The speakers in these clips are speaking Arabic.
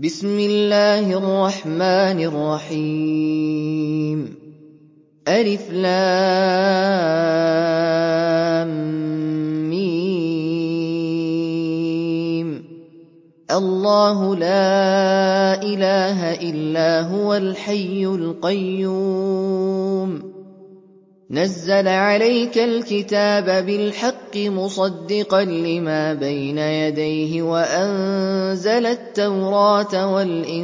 بسم الله الرحمن الرحيم ألف لام ميم الله لا إله إلا هو الحي القيوم نزل عليك الكتاب بالحق مصدقا لما بين يديه وأنزل التوراة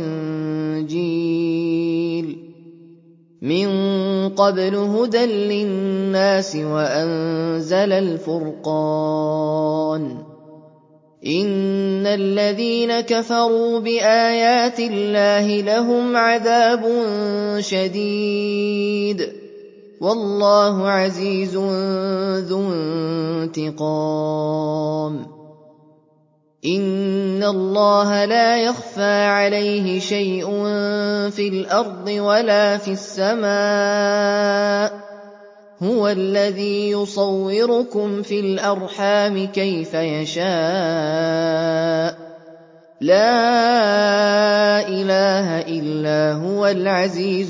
والإنجيل من قبل هدى للناس وأنزل الفرقان إن الذين كفروا بآيات الله لهم عذاب شديد والله عزيز ذو انتقام إن الله لا يخفى عليه شيء في الأرض ولا في السماء هو الذي يصوركم في الأرحام كيف يشاء لا إله إلا هو العزيز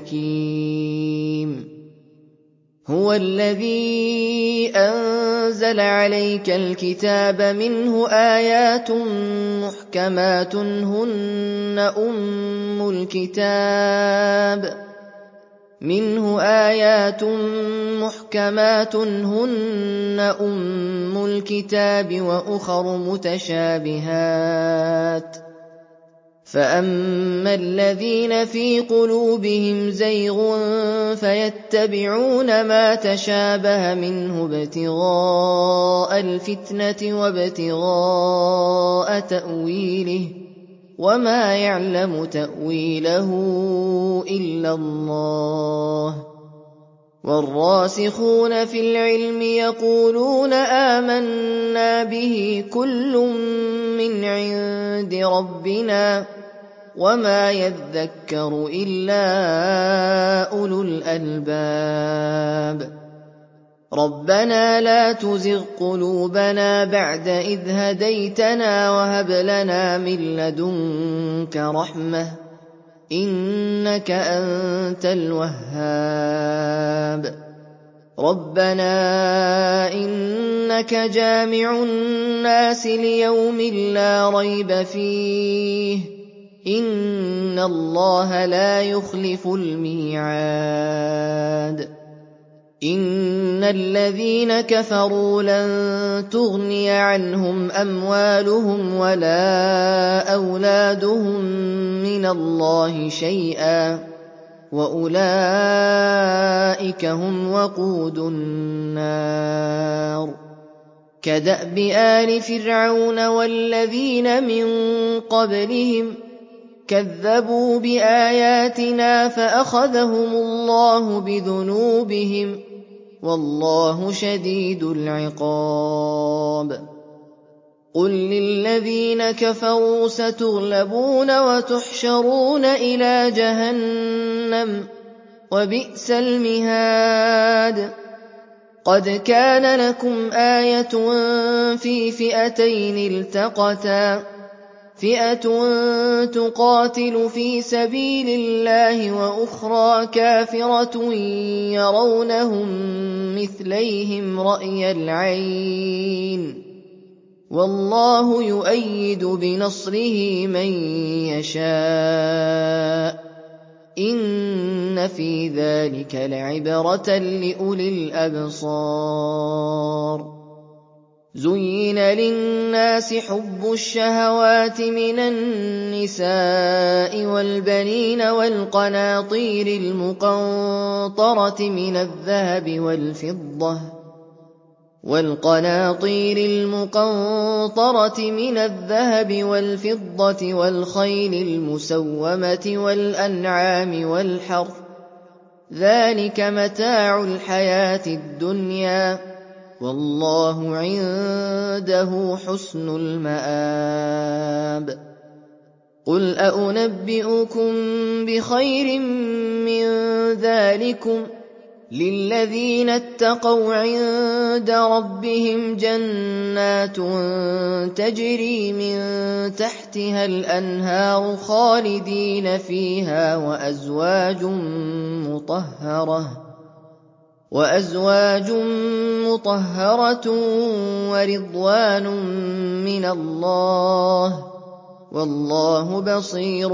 الحكيم هو الذي أنزل عليك الكتاب منه آيات محكمات هن أم الكتاب وأخر متشابهات فأما الذين في قلوبهم زيغ فيتبعون ما تشابه منه ابتغاء الفتنة وابتغاء تأويله وما يعلم تأويله إلا الله والراسخون في العلم يقولون آمنا به كل من عند ربنا وما يذكر إلا أولو الألباب ربنا لا تزغ قلوبنا بعد إذ هديتنا وهب لنا من لدنك رحمة إنك أنت الوهاب ربنا إنك جامع الناس ليوم لا ريب فيه إن الله لا يخلف الميعاد إن الذين كفروا لن تغني عنهم أموالهم ولا أولادهم من الله شيئا وأولئك هم وقود النار كدأب آل فرعون والذين من قبلهم كذبوا بآياتنا فأخذهم الله بذنوبهم والله شديد العقاب قل للذين كفروا ستغلبون وتحشرون إلى جهنم وبئس المهاد قد كان لكم آية في فئتين التقتا فئة تقاتل في سبيل الله وأخرى كافرة يرونهم مثليهم رأي العين والله يؤيد بنصره من يشاء إن في ذلك لعبرة لأولي الأبصار زين للناس حب الشهوات من النساء والبنين والقناطير المقنطرة من الذهب والفضة والخيل المسومة والأنعام والحرث ذلك متاع الحياة الدنيا والله عنده حسن المآب قل أنبئكم بخير من ذلكم لِّلَّذِينَ اتَّقَوْا عِندَ رَبِّهِمْ جَنَّاتٌ تَجْرِي مِن تَحْتِهَا الْأَنْهَارُ خَالِدِينَ فِيهَا وَأَزْوَاجٌ مُّطَهَّرَةٌ وَرِضْوَانٌ مِّنَ اللَّهِ ۗ وَاللَّهُ بَصِيرٌ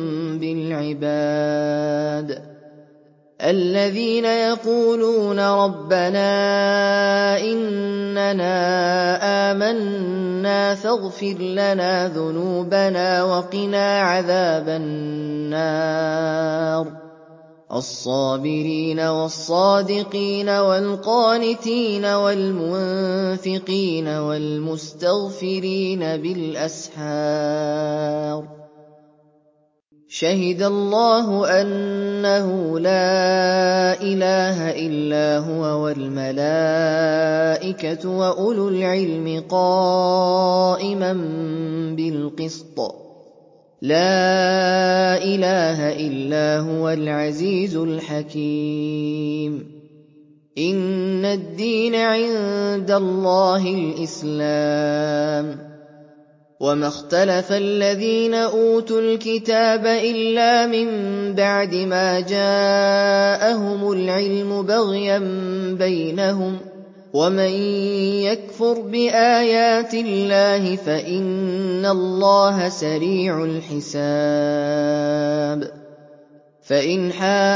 بِالْعِبَادِ الَّذِينَ يَقُولُونَ رَبَّنَا إِنَّنَا آمَنَّا فاغْفِرْ لَنَا ذُنُوبَنَا وَقِنَا عَذَابَ النَّارِ الصَّابِرِينَ وَالصَّادِقِينَ وَالْقَانِتِينَ وَالْمُنفِقِينَ وَالْمُسْتَغْفِرِينَ بِالْأَسْحَارِ شَهِدَ اللَّهُ أَنَّهُ لَا إِلَٰهَ إِلَّا هُوَ وَالْمَلَائِكَةُ وَأُولُو الْعِلْمِ قَائِمًا بِالْقِسْطِ ۚ لَا إِلَٰهَ إِلَّا هُوَ الْعَزِيزُ الْحَكِيمُ إِنَّ الدِّينَ عِندَ اللَّهِ الْإِسْلَامُ وَمَا اخْتَلَفَ الَّذِينَ أُوتُوا الْكِتَابَ إِلَّا مِن بَعْدِ مَا جَاءَهُمُ الْعِلْمُ بَغْيًا بَيْنَهُمْ ۗ وَمَن يَكْفُرْ بِآيَاتِ اللَّهِ فَإِنَّ اللَّهَ سَرِيعُ الْحِسَابِ فَإِنْ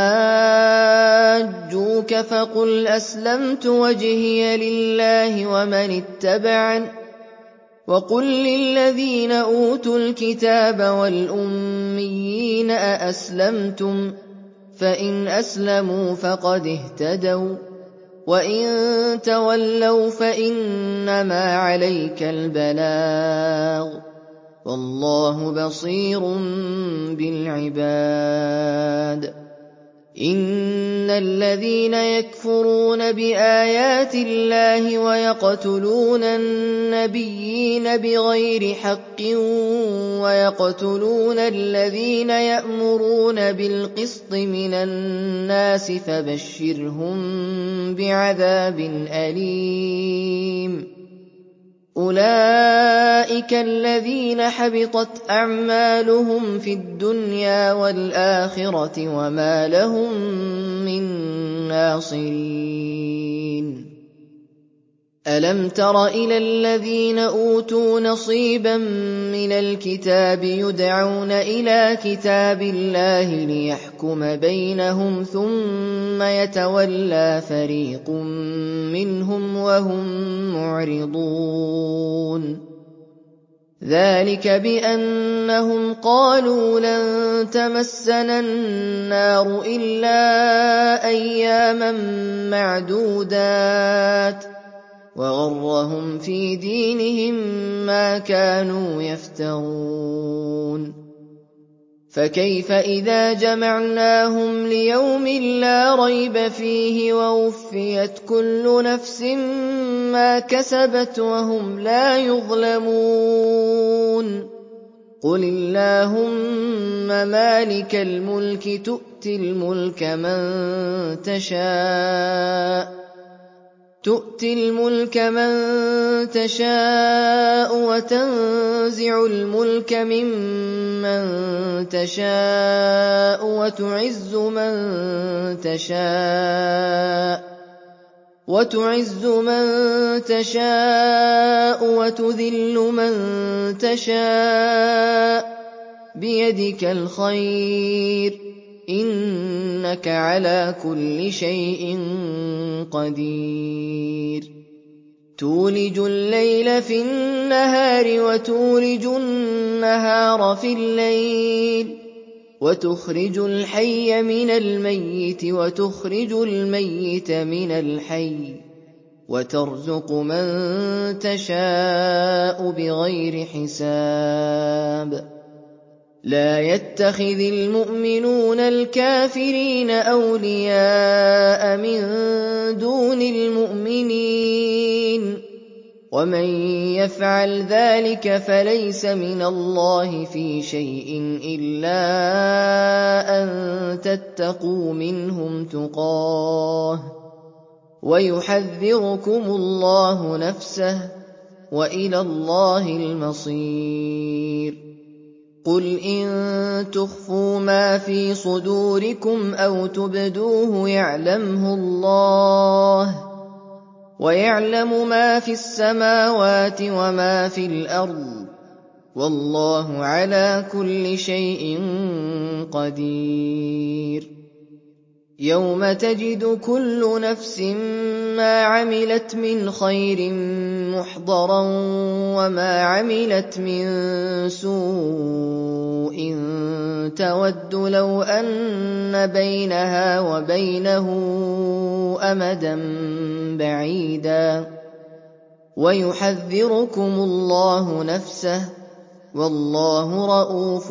حَاجُّوكَ فَقُلْ أَسْلَمْتُ وَجْهِيَ لِلَّهِ وَمَنِ اتَّبَعَنِ ۗ وَقُل لِّلَّذِينَ أُوتُوا الْكِتَابَ وَالْأُمِّيِّينَ أَأَسْلَمْتُمْ ۚ فَإِنْ أَسْلَمُوا فَقَدِ اهْتَدَوا ۖ وَّإِن تَوَلَّوْا فَإِنَّمَا عَلَيْكَ الْبَلَاغُ ۗ وَاللَّهُ بَصِيرٌ بِالْعِبَادِ إِنَّ الَّذِينَ يَكْفُرُونَ بِآيَاتِ اللَّهِ وَيَقْتُلُونَ النَّبِيِّينَ بِغَيْرِ حَقٍّ وَيَقْتُلُونَ الَّذِينَ يَأْمُرُونَ بِالْقِسْطِ مِنَ النَّاسِ فَبَشِّرْهُم بِعَذَابٍ أَلِيمٍ أُولَٰئِكَ الَّذِينَ حَبِطَتْ أَعْمَالُهُمْ فِي الدُّنْيَا وَالْآخِرَةِ وَمَا لَهُم مِّن نَّاصِرِينَ أَلَمْ تَرَ إِلَى الَّذِينَ أُوتُوا نَصِيبًا مِّنَ الْكِتَابِ يُدْعَوْنَ إِلَىٰ كِتَابِ اللَّهِ لِيَحْكُمَ بَيْنَهُمْ ثُمَّ يَتَوَلَّىٰ فَرِيقٌ مِّنْهُمْ وَهُم مُّعْرِضُونَ ذَٰلِكَ بِأَنَّهُمْ قَالُوا لَن تَمَسَّنَا النَّارُ إِلَّا أَيَّامًا مَّعْدُودَاتٍ ۖ وَغَرَّهُمْ فِي دِينِهِم مَّا كَانُوا يَفْتَرُونَ فَكَيْفَ إِذَا جَمَعْنَاهُمْ لِيَوْمٍ لَّا رَيْبَ فِيهِ وَوُفِّيَتْ كُلُّ نَفْسٍ مَّا كَسَبَتْ وَهُمْ لَا يُظْلَمُونَ قُلِ اللَّهُمَّ مَالِكَ الْمُلْكِ تُؤْتِي الْمُلْكَ مَن تَشَاءُ وَتَنزِعُ الْمُلْكَ مِمَّن تَشَاءُ وَتُعِزُّ مَن تَشَاءُ وَتُذِلُّ مَن تَشَاءُ ۖ بِيَدِكَ الْخَيْرُ ۖ إِنَّكَ عَلَىٰ كُلِّ شَيْءٍ قَدِيرٌ تُولِجُ اللَّيْلَ فِي النَّهَارِ وَتُولِجُ النَّهَارَ فِي اللَّيْلِ وَتُخْرِجُ الْحَيَّ مِنَ الْمَيِّتِ وَتُخْرِجُ الْمَيِّتَ مِنَ الْحَيِّ وَتَرْزُقُ مَن تَشَاءُ بِغَيْرِ حِسَابٍ لَا يَتَّخِذِ الْمُؤْمِنُونَ الْكَافِرِينَ أَوْلِيَاءَ مِن دُونِ الْمُؤْمِنِينَ ومن يفعل ذلك فليس من الله في شيء إلا أن تتقوا منهم تقاه ويحذركم الله نفسه وإلى الله المصير. قل إن تخفوا ما في صدوركم أو تبدوه يعلمه الله ويعلم ما في السماوات وما في الأرض والله على كل شيء قدير. يوم تجد كل نفس ما عملت من خير محضرا وما عملت من سوء تود لو أن بينها وبينه أمدا بعيدا ويحذركم الله نفسه والله رءوف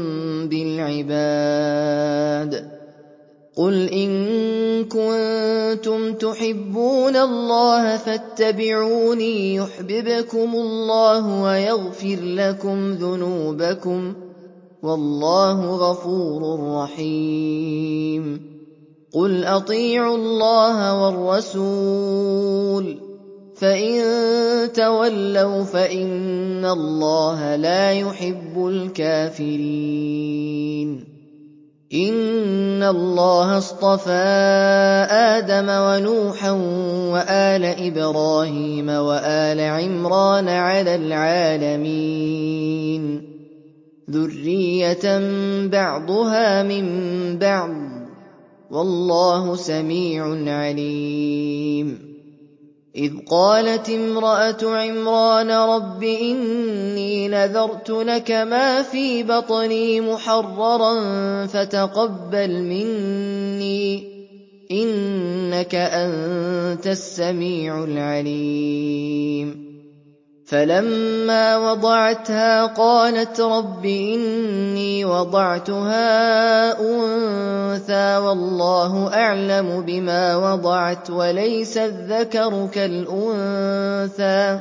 بالعباد. قل إن كنتم تحبون الله فاتبعوني يحببكم الله ويغفر لكم ذنوبكم والله غفور رحيم. قل أطيعوا الله والرسول فإن تولوا فإن الله لا يحب الكافرين. إن الله اصطفى آدم ونوحا وآل إبراهيم وآل عمران على العالمين ذرية بعضها من بعض والله سميع عليم. إذ قالت امرأة عمران رب إني نذرت لك ما في بطني محررا فتقبل مني إنك أنت السميع العليم. فلما وضعتها قالت رب إني وضعتها أنثى والله أعلم بما وضعت وليس الذكر كالأنثى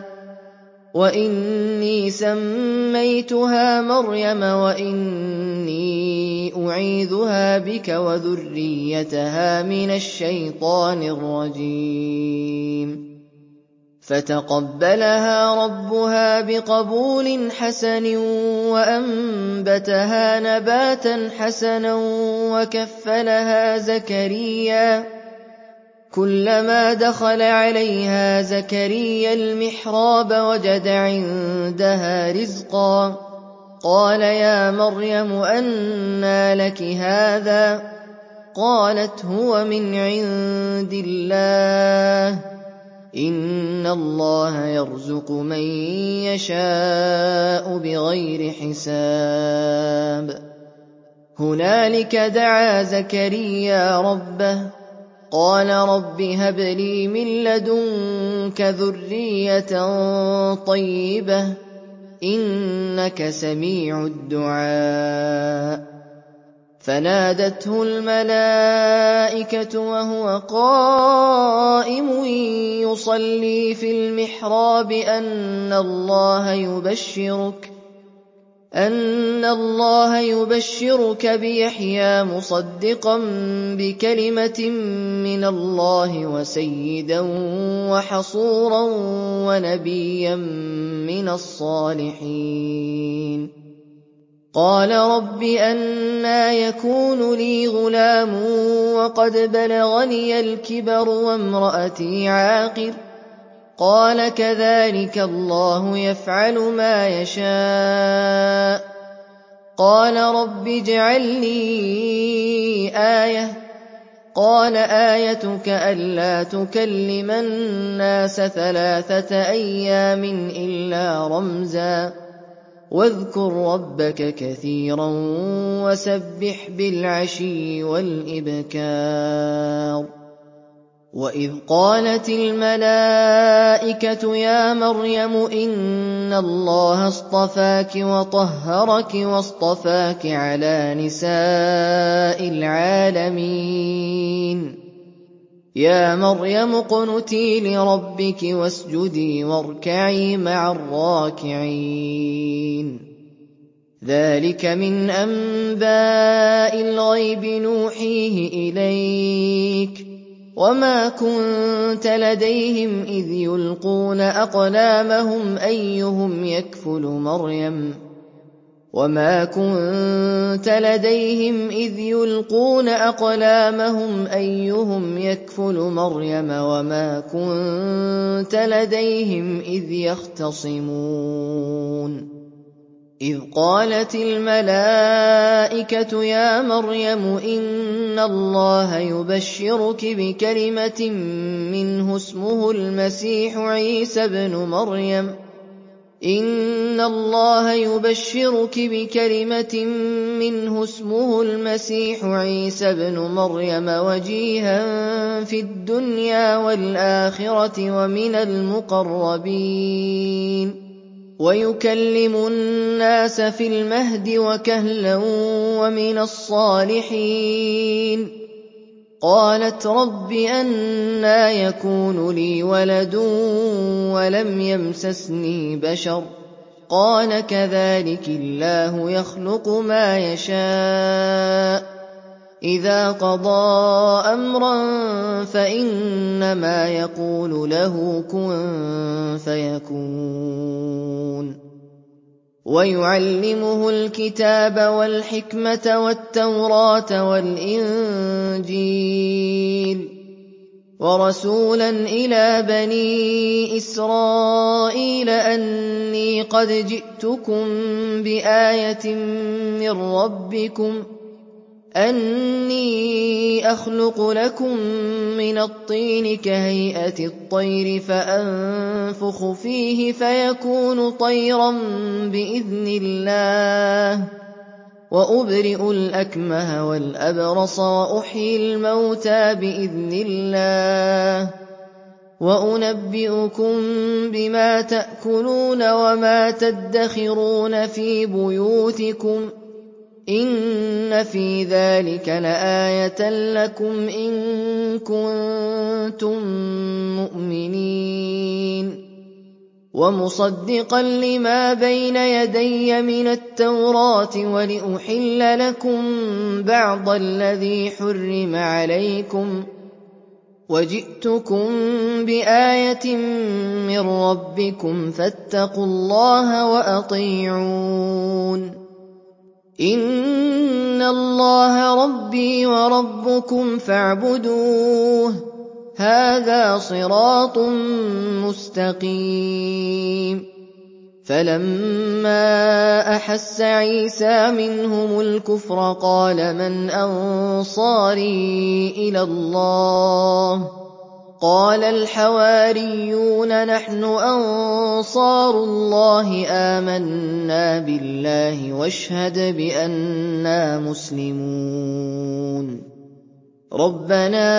وإني سميتها مريم وإني أعيذها بك وذريتها من الشيطان الرجيم. فتقبلها ربها بقبول حسن وأنبتها نباتا حسنا وكفلها زكريا. كلما دخل عليها زكريا المحراب وجد عندها رزقا قال يا مريم أنى لك هذا قالت هو من عند الله إن الله يرزق من يشاء بغير حساب. هنالك دعا زكريا ربه قال رب هب لي من لدنك ذرية طيبة إنك سميع الدعاء. فنادته الملائكة وهو قائم يصلي في المحراب أن الله يبشرك بيحيى مصدقا بكلمة من الله وسيدا وحصورا ونبيا من الصالحين. قال رب أنى يكون لي غلام وقد بلغني الكبر وامرأتي عاقر قال كذلك الله يفعل ما يشاء. قال رب اجعل لي آية قال آيتك ألا تكلم الناس 3 أيام إلا رمزا واذكر ربك كثيرا وسبح بالعشي والإبكار. وإذ قالت الملائكة يا مريم إن الله اصطفاك وطهرك واصطفاك على نساء العالمين يا مريم اقنتي لربك واسجدي واركعي مع الراكعين ذلك من أنباء الغيب نوحيه إليك وما كنت لديهم إذ يلقون أقلامهم أيهم يكفل مريم وما كنت لديهم إذ يلقون أقلامهم أيهم يكفل مريم وما كنت لديهم إذ يختصمون إذ قالت الملائكة يا مريم إن الله يبشرك بكلمة منه اسمه المسيح عيسى بن مريم إن الله يبشرك بكلمة منه اسمه المسيح عيسى بن مريم وجيها في الدنيا والآخرة ومن المقربين ويكلم الناس في المهد وكهلا ومن الصالحين قالت رب أنى يكون لي ولد ولم يمسسني بشر قال كذلك الله يخلق ما يشاء إذا قضى أمرا فإنما يقول له كن فيكون ويعلمه الكتاب والحكمة والتوراة والإنجيل ورسولا إلى بني إسرائيل أني قد جئتكم بآية من ربكم أني أخلق لكم من الطين كهيئة الطير فأنفخ فيه فيكون طيرا بإذن الله وأبرئ الأكمه والأبرص وأحيي الموتى بإذن الله وأنبئكم بما تأكلون وما تدخرون في بيوتكم إن في ذلك لآية لكم إن كنتم مؤمنين ومصدقا لما بين يدي من التوراة ولأحل لكم بعض الذي حرم عليكم وجئتكم بآية من ربكم فاتقوا الله وأطيعون إن الله ربي وربكم فاعبدوه هذا صراط مستقيم فلما أحس عيسى منهم الكفر قال من أنصاري إلى الله قال الحواريون نحن أنصار الله آمنا بالله واشهد بأننا مسلمون ربنا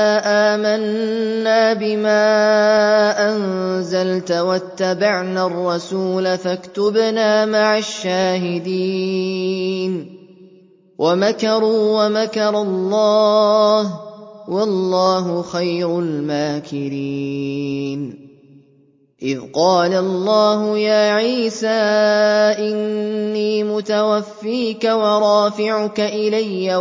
آمنا بما أنزلت واتبعنا الرسول فاكتبنا مع الشاهدين ومكروا ومكر الله والله خير الماكرين إذ قال الله يا عيسى إني متوفيك ورافعك إلي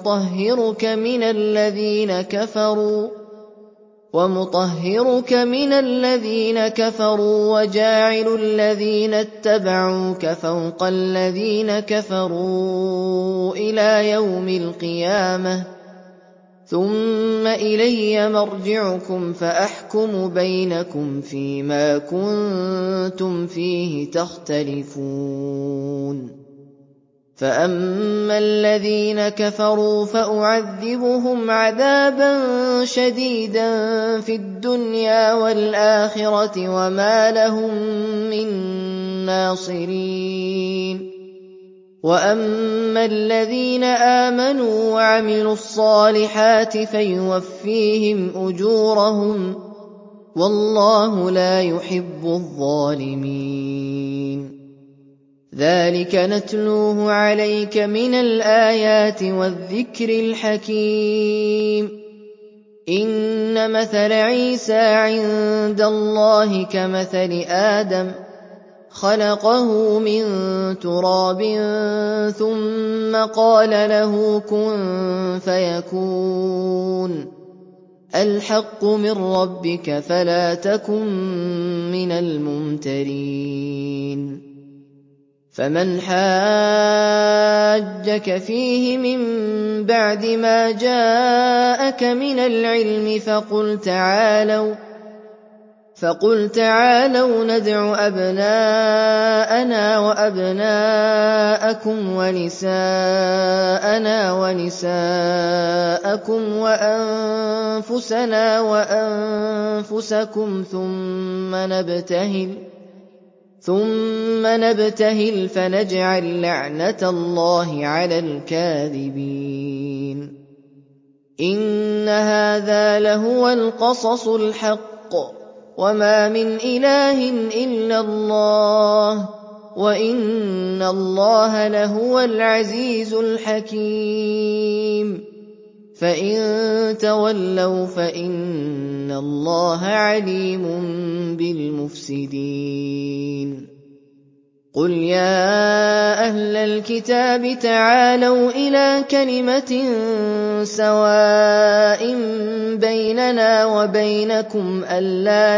ومطهرك من الذين كفروا وجاعل الذين اتبعوك فوق الذين كفروا إلى يوم القيامة ثم إلي مرجعكم فأحكم بينكم فيما كنتم فيه تختلفون فأما الذين كفروا فأعذبهم عذابا شديدا في الدنيا والآخرة وما لهم من ناصرين وأما الذين آمنوا وعملوا الصالحات فيوفيهم أجورهم والله لا يحب الظالمين ذلك نتلوه عليك من الآيات والذكر الحكيم إن مثل عيسى عند الله كمثل آدم خلقه من تراب ثم قال له كن فيكون الحق من ربك فلا تكن من الممترين فمن حاجك فيه من بعد ما جاءك من العلم فقل تعالوا ندع أبناءنا وأبناءكم ونساءنا ونساءكم وأنفسنا وأنفسكم ثم نبتهل فنجعل لعنة الله على الكاذبين إن هذا لهو القصص الحق وما من إله إلا الله وإن الله لهو العزيز الحكيم فإن تولوا فإن الله عليم بالمفسدين قل يا أهل الكتاب تعالوا إلى كلمة سواء بيننا وبينكم ألا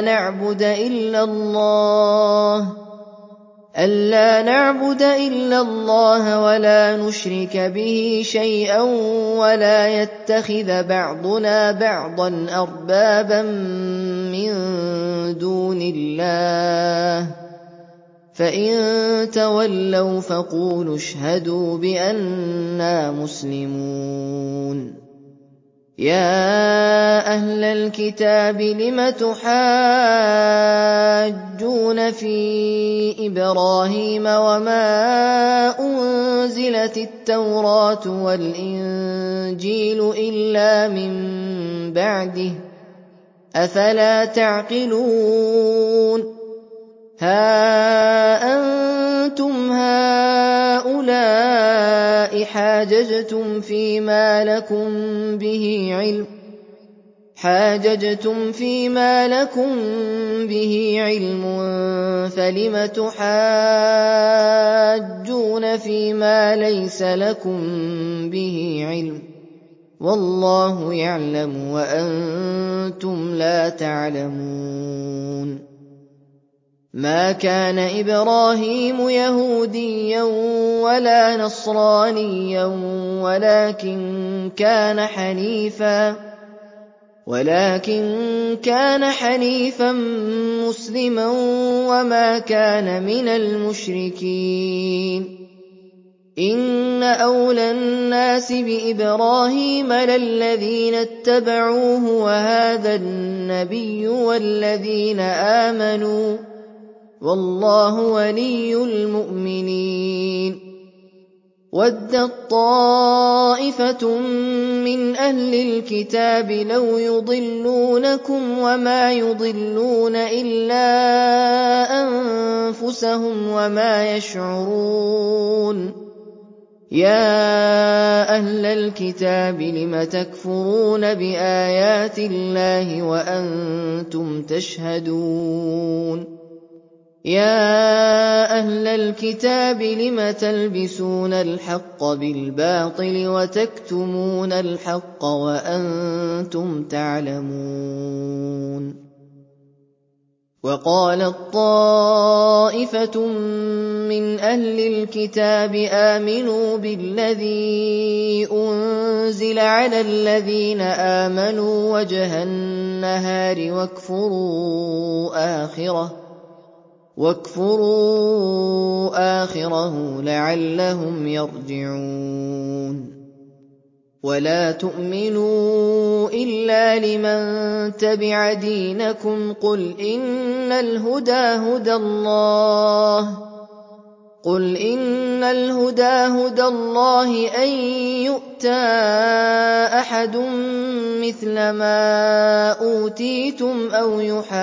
نعبد إلا الله ولا نشرك به شيئا ولا يتخذ بعضنا بعضا أربابا من دون الله فإن تولوا فقولوا اشهدوا بأننا مسلمون يا أهل الكتاب لم تحاجون في إبراهيم وما أنزلت التوراة والإنجيل إلا من بعده أفلا تعقلون ها أنتم هؤلاء حاججتم فيما لكم به علم فلم تحاجون فيما ليس لكم به علم والله يعلم وأنتم لا تعلمون ما كان إبراهيم يهوديا ولا نصرانيا ولكن كان حنيفا مسلما وما كان من المشركين إن أولى الناس بإبراهيم للذين اتبعوه وهذا النبي والذين آمنوا والله ولي المؤمنين وَدَّتْ طَائِفَةٌ مِّنْ أَهْلِ الْكِتَابِ لَوْ يُضِلُّونَكُمْ وَمَا يُضِلُّونَ إِلَّا أَنفُسَهُمْ وَمَا يَشْعُرُونَ يَا أَهْلَ الْكِتَابِ لِمَ تَكْفُرُونَ بِآيَاتِ اللَّهِ وَأَنتُمْ تَشْهَدُونَ يَا أَهْلَ الْكِتَابِ لِمَ تَلْبِسُونَ الْحَقَّ بِالْبَاطِلِ وَتَكْتُمُونَ الْحَقَّ وَأَنتُمْ تَعْلَمُونَ وَقَالَتْ طَائِفَةٌ مِّنْ أَهْلِ الْكِتَابِ آمِنُوا بِالَّذِي أُنزِلَ عَلَى الَّذِينَ آمَنُوا وَجْهَ النَّهَارِ واكفروا آخِرَهُ لَعَلَّهُمْ يَرْجِعُونَ وَلَا تُؤْمِنُوا إِلَّا لِمَن تَبِعَ دِينَكُمْ قُلْ إِنَّ الْهُدَىٰ هُدَى اللَّهِ أَن يُؤْتَىٰ أَحَدٌ مِّثْلَ مَا أُوتِيتُمْ أَوْ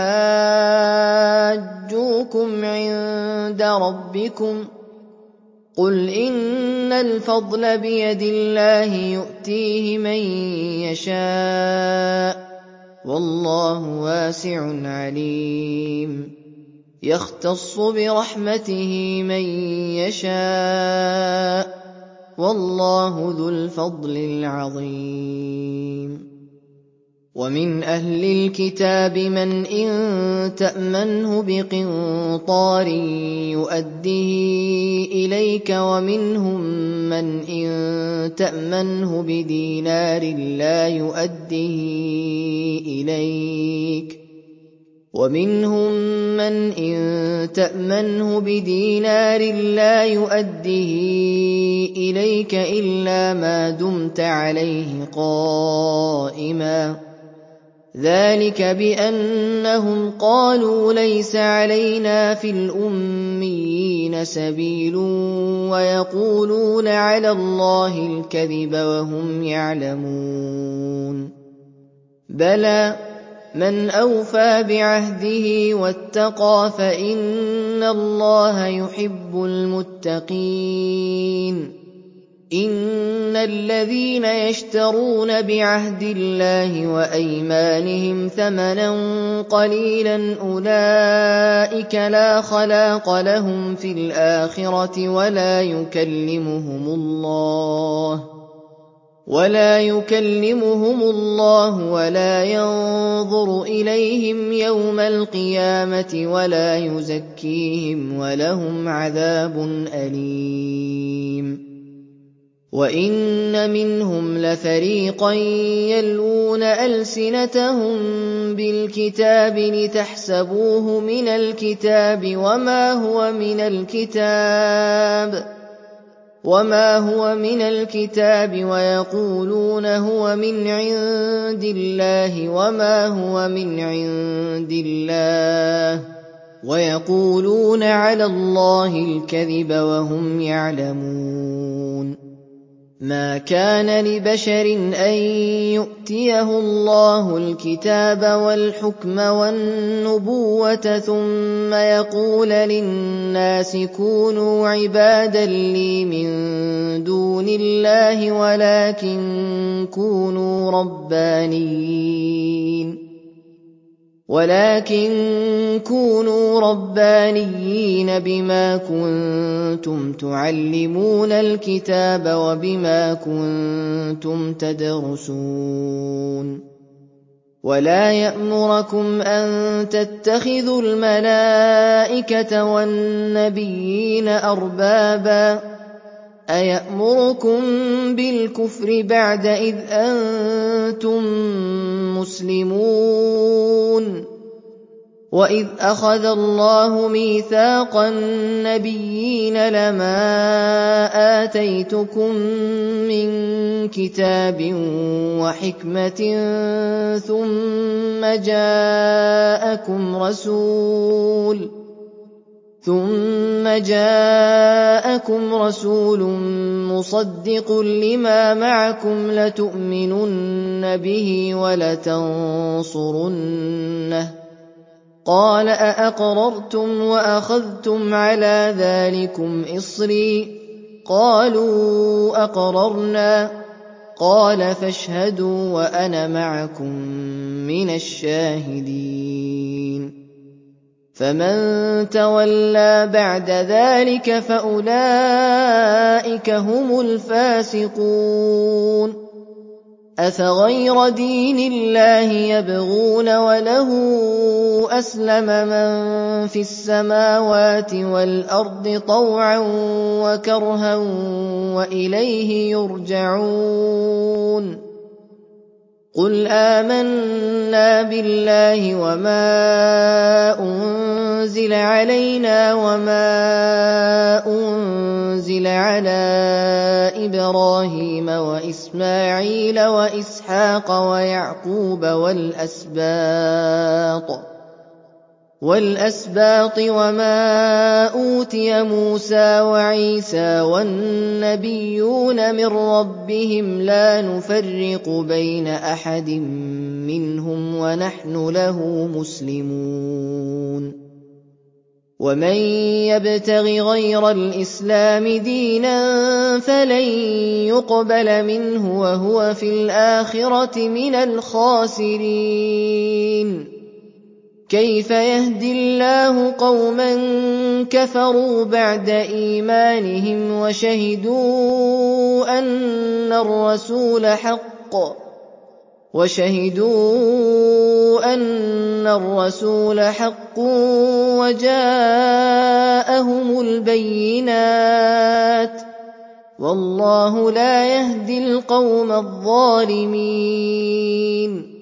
يُحَاجُّوكُمْ عِندَ رَبِّكُمْ قُلْ إِنَّ الْفَضْلَ بِيَدِ اللَّهِ يُؤْتِيهِ مَن يَشَاءُ والله واسع عليم يختص برحمته من يشاء والله ذو الفضل العظيم ومن أهل الكتاب من إن تأمنه بقنطار يؤده إليك ومنهم من إن تأمنه بدينار لا يؤده إليك ومنهم من إن تأمنه بدينار لا يؤده إليك إلا ما دمت عليه قائما ذلك بأنهم قالوا ليس علينا في الأميين سبيل ويقولون على الله الكذب وهم يعلمون بلى من أوفى بعهده واتقى فإن الله يحب المتقين إن الذين يشترون بعهد الله وأيمانهم ثمنا قليلا أولئك لا خلاق لهم في الآخرة ولا يكلمهم الله ولا ينظر إليهم يوم القيامة ولا يزكيهم ولهم عذاب أليم وإن منهم لفريقا يلوون ألسنتهم بالكتاب لتحسبوه من الكتاب وما هو من الكتاب ويقولون هو من عند الله وما هو من عند الله ويقولون على الله الكذب وهم يعلمون ما كان لبشر أن يؤتيه الله الكتاب والحكم والنبوة ثم يقول للناس كونوا عبادا لي من دون الله ولكن كونوا ربانيين بما كنتم تعلمون الكتاب وبما كنتم تدرسون ولا يأمركم أن تتخذوا الملائكة والنبيين أربابا أيأمركم بالكفر بعد إذ أنتم مسلمون وإذ أخذ الله ميثاق النبيين لما آتيتكم من كتاب وحكمة ثم جاءكم رسول مصدق لما معكم لتؤمنن به ولتنصرنه قال أأقررتم وأخذتم على ذلكم إصري قالوا أقررنا قال فاشهدوا وأنا معكم من الشاهدين فمن تولى بعد ذلك فأولئك هم الفاسقون أفغير دين الله يبغون وله أسلم من في السماوات والأرض طوعا وكرها وإليه يرجعون قل آمنا بالله وما أنزل علينا وما أنزل على إبراهيم وإسماعيل وإسحاق ويعقوب والأسباط وما أوتي موسى وعيسى والنبيون من ربهم لا نفرق بين أحد منهم ونحن له مسلمون ومن يبتغ غير الإسلام دينا فلن يقبل منه وهو في الآخرة من الخاسرين. كيف يهدي الله قوما كفروا بعد إيمانهم وشهدوا أن الرسول حق وجاءهم البينات والله لا يهدي القوم الظالمين.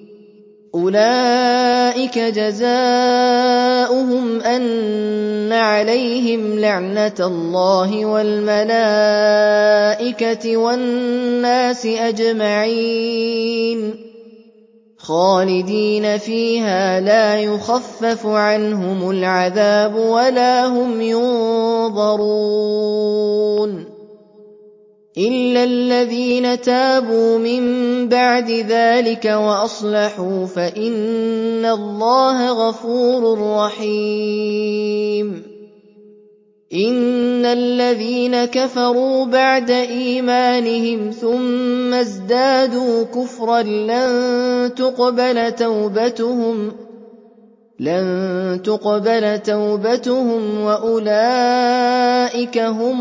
أولئك جزاؤهم أن عليهم لعنة الله والملائكة والناس أجمعين خالدين فيها لا يخفف عنهم العذاب ولا هم ينظرون إلا الذين تابوا من بعد ذلك وأصلحوا فإن الله غفور رحيم. إن الذين كفروا بعد إيمانهم ثم ازدادوا كفرا لن تقبل توبتهم وأولئك هم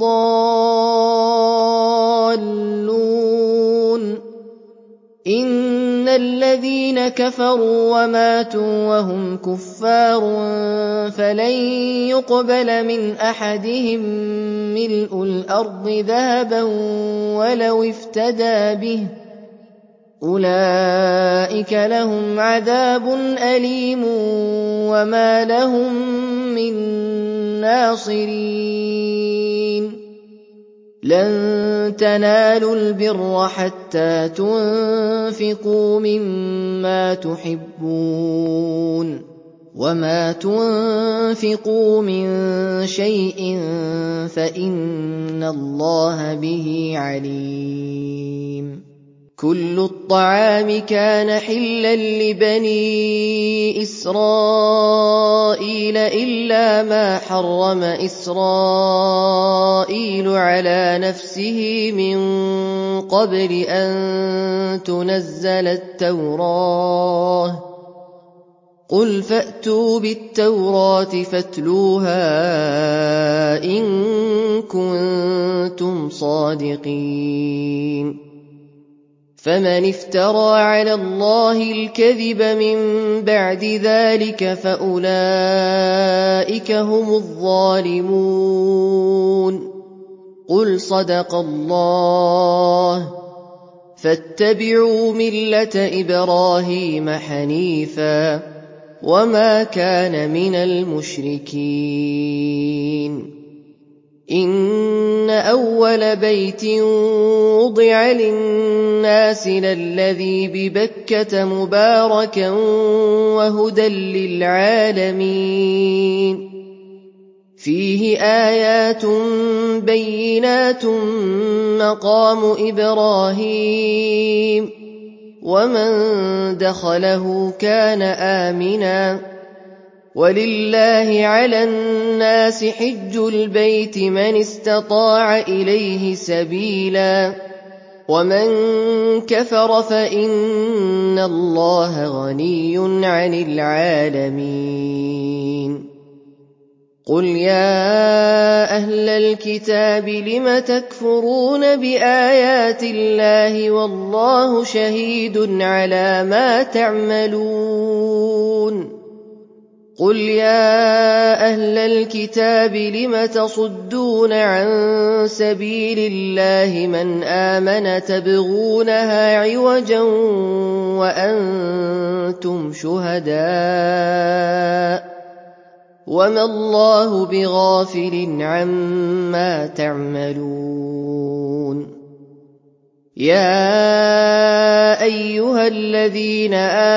الضالون. إن الذين كفروا وماتوا وهم كفار فلن يقبل من أحدهم ملء الأرض ذهبا ولو افتدى به أولئك لهم عذاب أليم وما لهم من ناصرين. لن تنالوا البر حتى تنفقوا مما تحبون وما تنفقوا من شيء فإن الله به عليم. كل الطعام كان حلا لبني إسرائيل إلا ما حرم إسرائيل على نفسه من قبل أن تنزل التوراة قل فأتوا بالتوراة فاتلوها إن كنتم صادقين. فمن افترى على الله الكذب من بعد ذلك فأولئك هم الظالمون. قل صدق الله فاتبعوا ملة إبراهيم حنيفا وما كان من المشركين. إن أول بيت وضع للناس للذي ببكة مباركا وهدى للعالمين فيه آيات بينات مقام إبراهيم ومن دخله كان آمنا ولله على الناس حج البيت من استطاع إليه سبيلا ومن كفر فإن الله غني عن العالمين. قل يا أهل الكتاب لم تكفرون بآيات الله والله شهيد على ما تعملون. قل يا أهل الكتاب لم تصدون عن سبيل الله من آمن تبغونها عوجا وأنتم شهداء وما الله بغافل عما تعملون. يا أيها الذين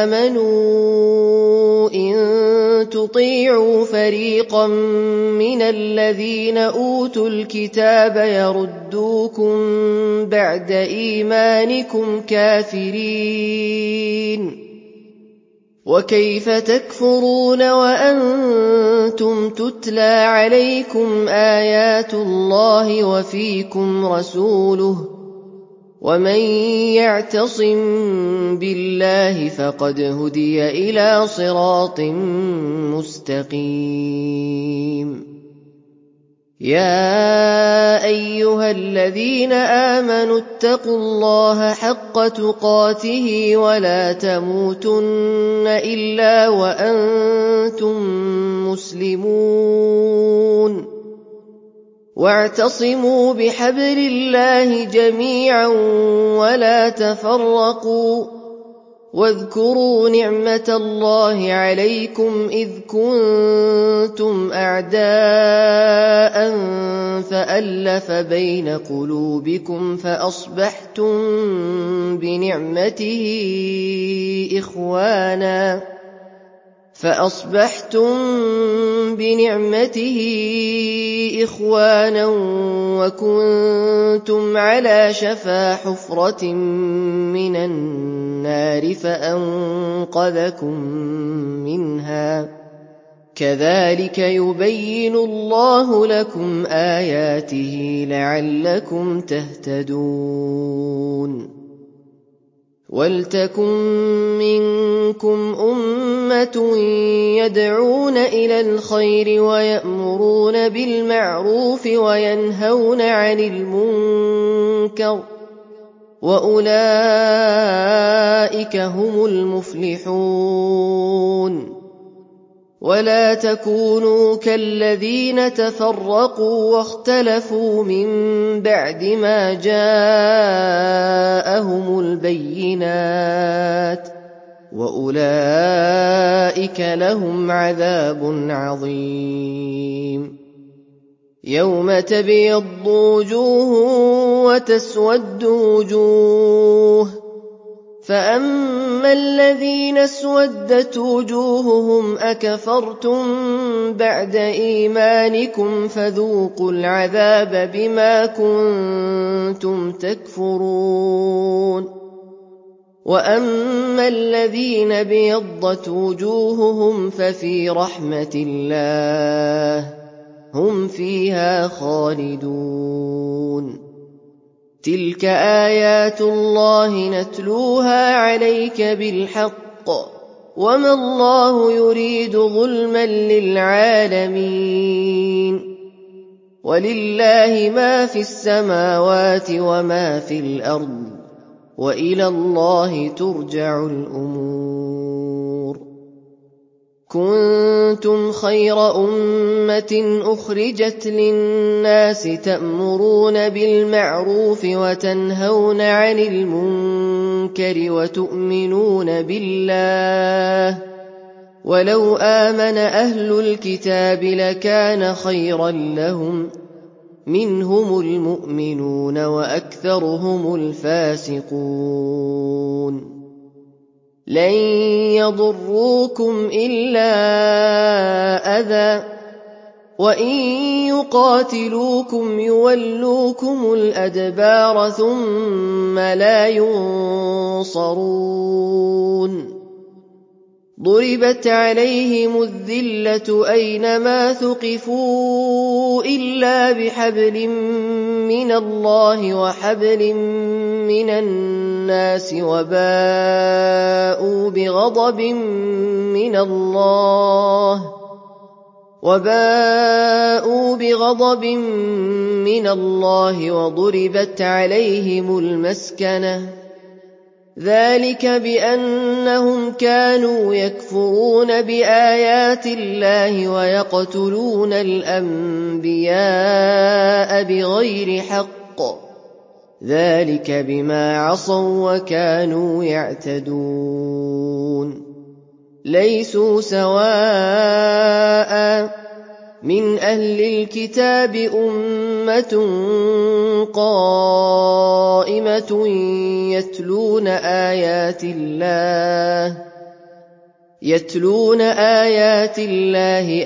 آمنوا إن تطيعوا فريقا من الذين أوتوا الكتاب يردوكم بعد إيمانكم كافرين وكيف تكفرون وأنتم تتلى عليكم آيات الله وفيكم رسوله ومن يعتصم بالله فقد هدي إلى صراط مستقيم يا أيها الذين آمنوا اتقوا الله حق تقاته ولا تموتن إلا وأنتم مسلمون واعتصموا بحبل الله جميعا ولا تفرقوا واذكروا نعمة الله عليكم إذ كنتم أعداء فألف بين قلوبكم فأصبحتم بنعمته إخوانا وكنتم على شفا حفرة من النار فأنقذكم منها كذلك يبين الله لكم آياته لعلكم تهتدون ولتكن منكم أمة يدعون إلى الخير ويأمرون بالمعروف وينهون عن المنكر وأولئك هم المفلحون ولا تكونوا كالذين تفرقوا واختلفوا من بعد ما جاءهم البينات وأولئك لهم عذاب عظيم يوم تبيض وجوه وتسود وجوه فأما الذين اسودت وجوههم أكفرتم بعد إيمانكم فذوقوا العذاب بما كنتم تكفرون وأما الذين بيضت وجوههم ففي رحمة الله هم فيها خالدون تلك آيات الله نتلوها عليك بالحق وما الله يريد ظلما للعالمين ولله ما في السماوات وما في الأرض وإلى الله ترجع الأمور كنتم خير أمة أخرجت للناس تأمرون بالمعروف وتنهون عن المنكر وتؤمنون بالله ولو آمن أهل الكتاب لكان خيرا لهم منهم المؤمنون وأكثرهم الفاسقون لن يضروكم إلا أذى وإن يقاتلوكم يولوكم الأدبار ثم لا ينصرون ضربت عليهم الذلة أينما ثقفوا إلا بحبل من الله وحبل من الناس وباءوا بغضب من الله وضربت عليهم المسكنة ذلك بأنهم كانوا يكفرون بآيات الله ويقتلون الأنبياء بغير حق ذلك بما عصوا وكانوا يعتدون ليسوا سواء من أهل الكتاب أمة قائمة يتلون آيات الله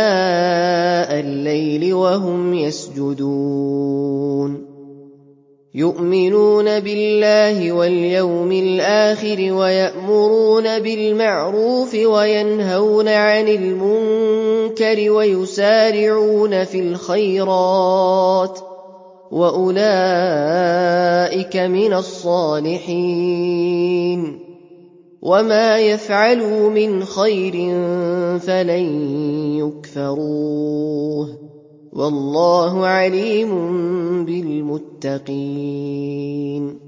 آناء الليل وهم يسجدون يؤمنون بالله واليوم الآخر ويأمرون بالمعروف وينهون عن المنكر ويسارعون في الخيرات وأولئك من الصالحين وما يفعلوا من خير فلن يكفروه والله عليم بالمتقين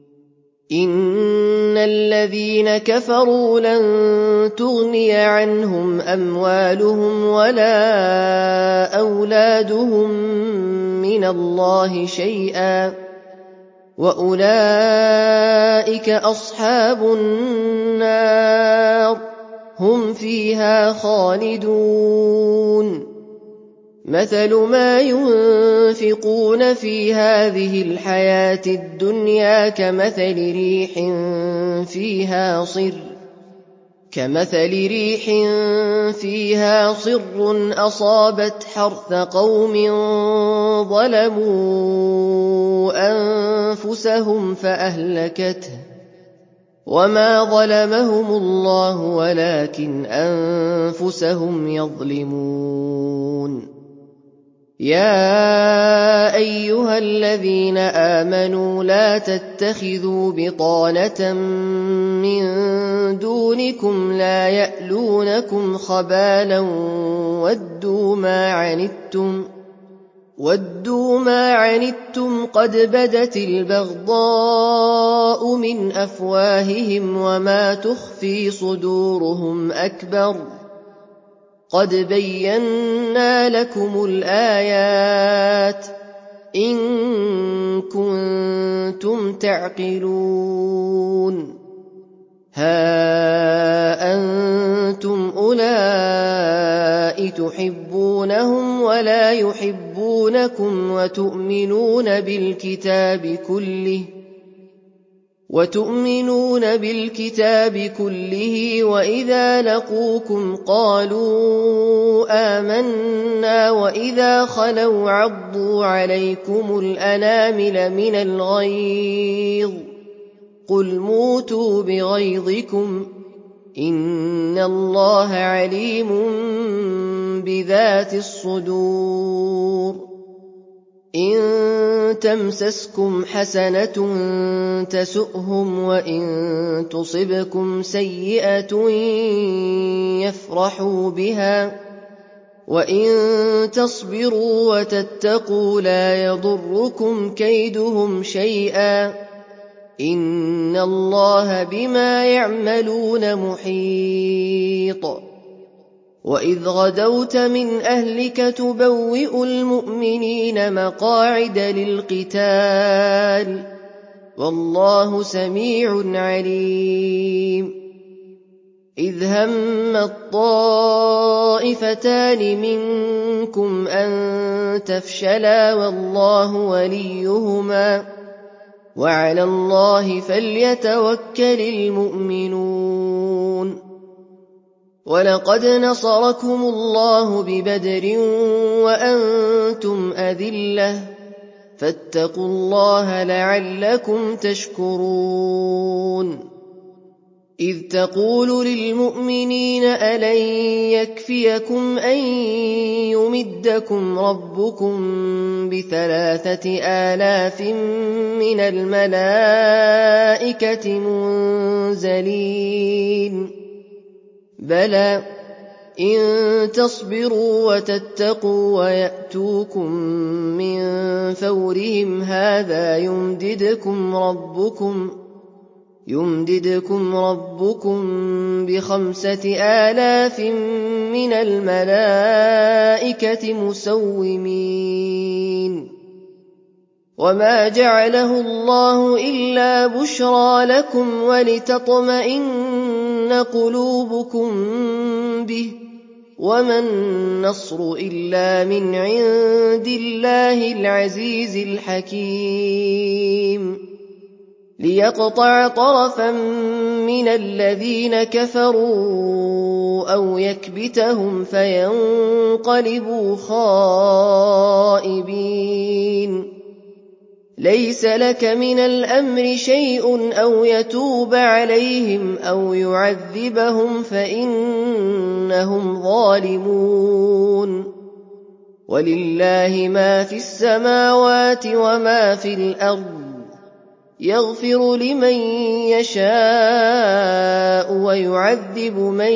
إن الذين كفروا لن تغني عنهم أموالهم ولا أولادهم من الله شيئا وأولئك أصحاب النار هم فيها خالدون مثل ما ينفقون في هذه الحياة الدنيا كمثل ريح فيها صر أصابت حرث قوم ظلموا أنفسهم فأهلكته وما ظلمهم الله ولكن أنفسهم يظلمون يا أيها الذين آمنوا لا تتخذوا بطانة من دونكم لا يألونكم خبالا ودوا ما عنتم قد بدت البغضاء من أفواههم وما تخفي صدورهم أكبر قد بينا لكم الآيات إن كنتم تعقلون ها أنتم أولئك تحبونهم ولا يحبونكم وتؤمنون بالكتاب كله وإذا لقوكم قالوا آمنا وإذا خلوا عضوا عليكم الأنامل من الغيظ قل موتوا بغيظكم إن الله عليم بذات الصدور إن تمسسكم حسنة تسؤهم وإن تصبكم سيئة يفرحوا بها وإن تصبروا وتتقوا لا يضركم كيدهم شيئا إن الله بما يعملون محيط وإذ غدوت من أهلك تبوئ المؤمنين مقاعد للقتال والله سميع عليم إذ هم الطائفتان منكم أن تفشلا والله وليهما وعلى الله فليتوكل المؤمنون ولقد نصركم الله ببدر وأنتم أذلة فاتقوا الله لعلكم تشكرون إذ تقول للمؤمنين ألن يكفيكم أن يمدكم ربكم ب3,000 من الملائكة منزلين بلى إن تصبروا وتتقوا ويأتوكم من فورهم هذا يمددكم ربكم ب5,000 من الملائكة مسومين وما جعله الله إلا بشرى لكم ولتطمئن قلوبكم به وما النصر إلا من عند الله العزيز الحكيم ليقطع طرفا من الذين كفروا أو يكبتهم فينقلبوا خائبين ليس لك من الأمر شيء أو يتوب عليهم أو يعذبهم فإنهم ظالمون ولله ما في السماوات وما في الأرض يغفر لمن يشاء ويعذب من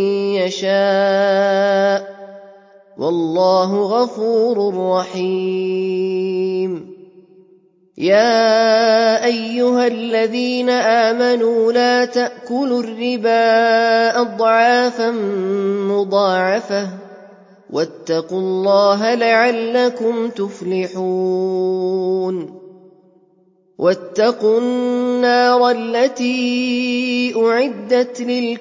يشاء والله غفور رحيم يا أيها الذين آمنوا لا تأكلوا الربا أضعافا مضاعفة واتقوا الله لعلكم تفلحون واتقوا النار التي أعدت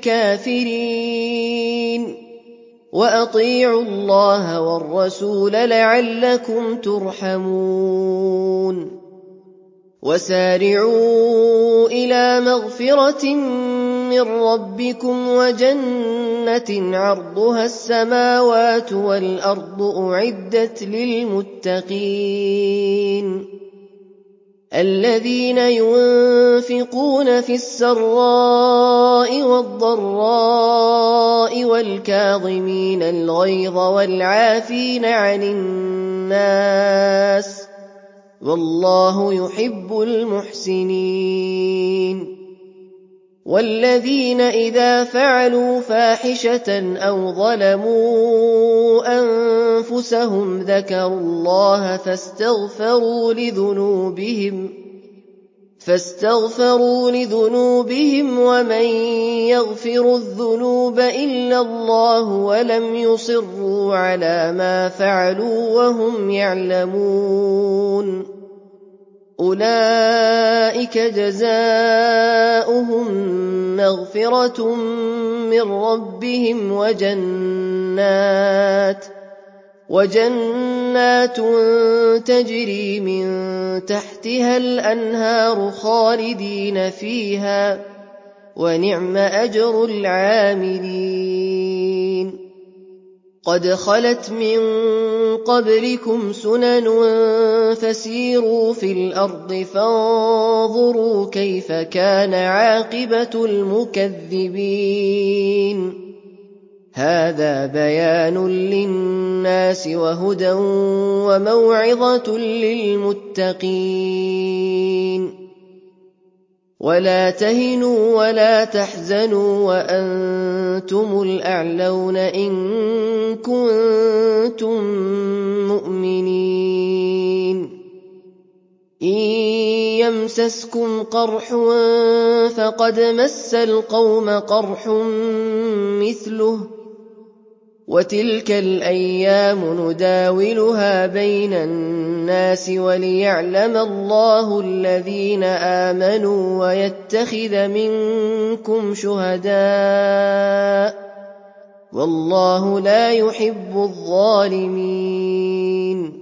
للكافرين وأطيعوا الله والرسول لعلكم ترحمون وسارعوا إلى مغفرة من ربكم وجنة عرضها السماوات والأرض أعدت للمتقين الذين ينفقون في السراء والضراء والكاظمين الغيظ والعافين عن الناس والله يحب المحسنين والذين إذا فعلوا فاحشة أو ظلموا أنفسهم ذكروا الله فاستغفروا لذنوبهم ومن يغفر الذنوب إلا الله ولم يصروا على ما فعلوا وهم يعلمون أولئك جزاؤهم مغفرة من ربهم وجنات تجري من تحتها الأنهار خالدين فيها ونعم أجر العاملين قد خلت من قبلكم سنن فسيروا في الأرض فانظروا كيف كان عاقبة المكذبين هذا بيان للناس وهدى وموعظة للمتقين ولا تهنوا ولا تحزنوا وأنتم الأعلون إن كنتم مؤمنين إن يمسسكم قرح فقد مس القوم قرح مثله وتلك الأيام نداولها بين الناس وليعلم الله الذين آمنوا ويتخذ منكم شهداء والله لا يحب الظالمين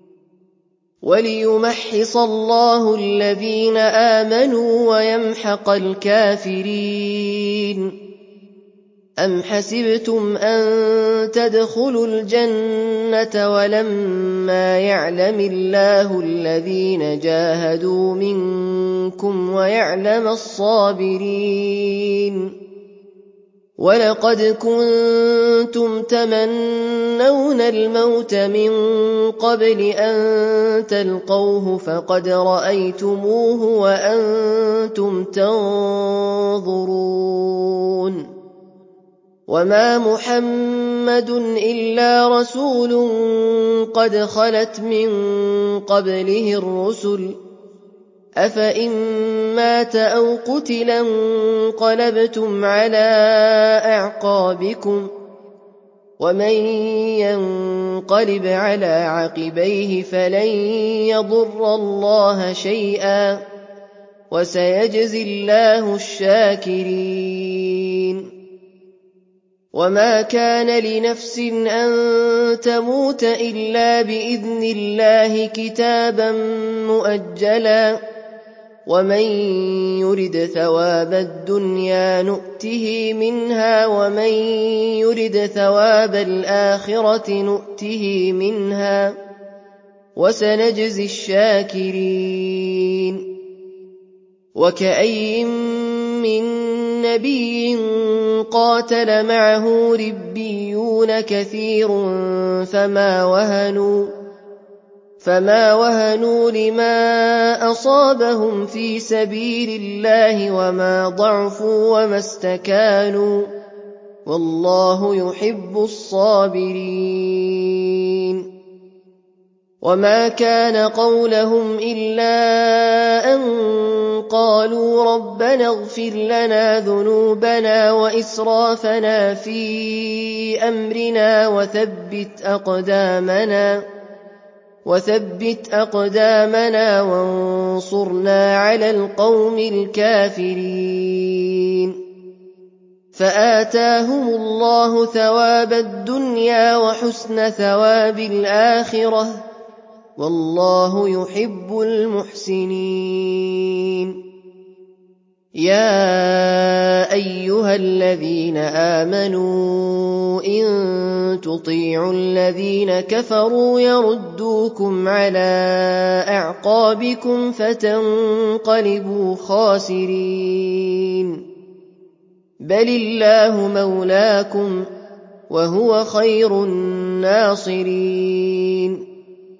وليمحص الله الذين آمنوا ويمحق الكافرين أم حسبتم أن تدخلوا الجنة ولما يعلم الله الذين جاهدوا منكم ويعلم الصابرين ولقد كنتم تمنون الموت من قبل أن تلقوه فقد رأيتموه وأنتم تنظرون وما محمد إلا رسول قد خلت من قبله الرسل أفإن مات أو قتل انقلبتم على أعقابكم ومن ينقلب على عقبيه فلن يضر الله شيئا وسيجزي الله الشاكرين وما كان لنفس أن تموت إلا بإذن الله كتابا مؤجلا ومن يرد ثواب الدنيا نؤته منها ومن يرد ثواب الآخرة نؤته منها وسنجزي الشاكرين. وكأي من نبي قاتل معه ربيون كثير فما وهنوا لما أصابهم في سبيل الله وما ضعفوا وما استكانوا والله يحب الصابرين. وما كان قولهم إلا أن قالوا ربنا اغفر لنا ذنوبنا وإسرافنا في أمرنا وثبت أقدامنا وانصرنا على القوم الكافرين. فآتاهم الله ثواب الدنيا وحسن ثواب الآخرة والله يحب المحسنين. يا أيها الذين آمنوا إن تطيعوا الذين كفروا يردوكم على أعقابكم فتنقلبوا خاسرين. بل الله مولاكم وهو خير الناصرين.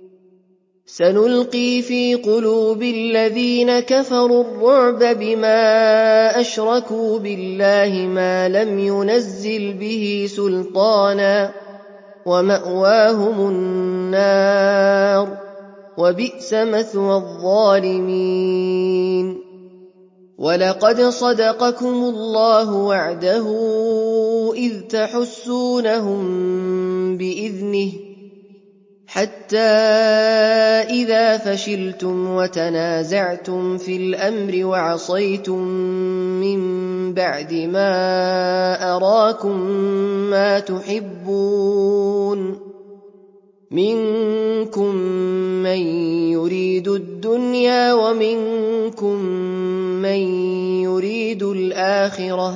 سنلقي في قلوب الذين كفروا الرعب بما أشركوا بالله ما لم ينزل به سلطانا ومأواهم النار وبئس مثوى الظالمين. ولقد صدقكم الله وعده إذ تحسونهم بإذنه حتى إذا فشلتم وتنازعتم في الأمر وعصيتم من بعد ما أراكم ما تحبون منكم من يريد الدنيا ومنكم من يريد الآخرة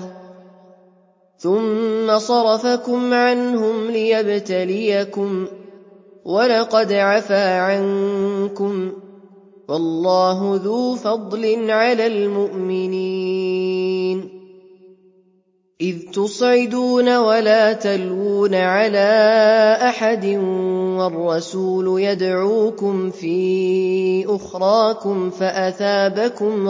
ثم صرفكم عنهم ليبتليكم ولقد عفا عنكم والله ذو فضل على المؤمنين. إذ تصعدون ولا تلوون على أحد والرسول يدعوكم في أخراكم فأثابكم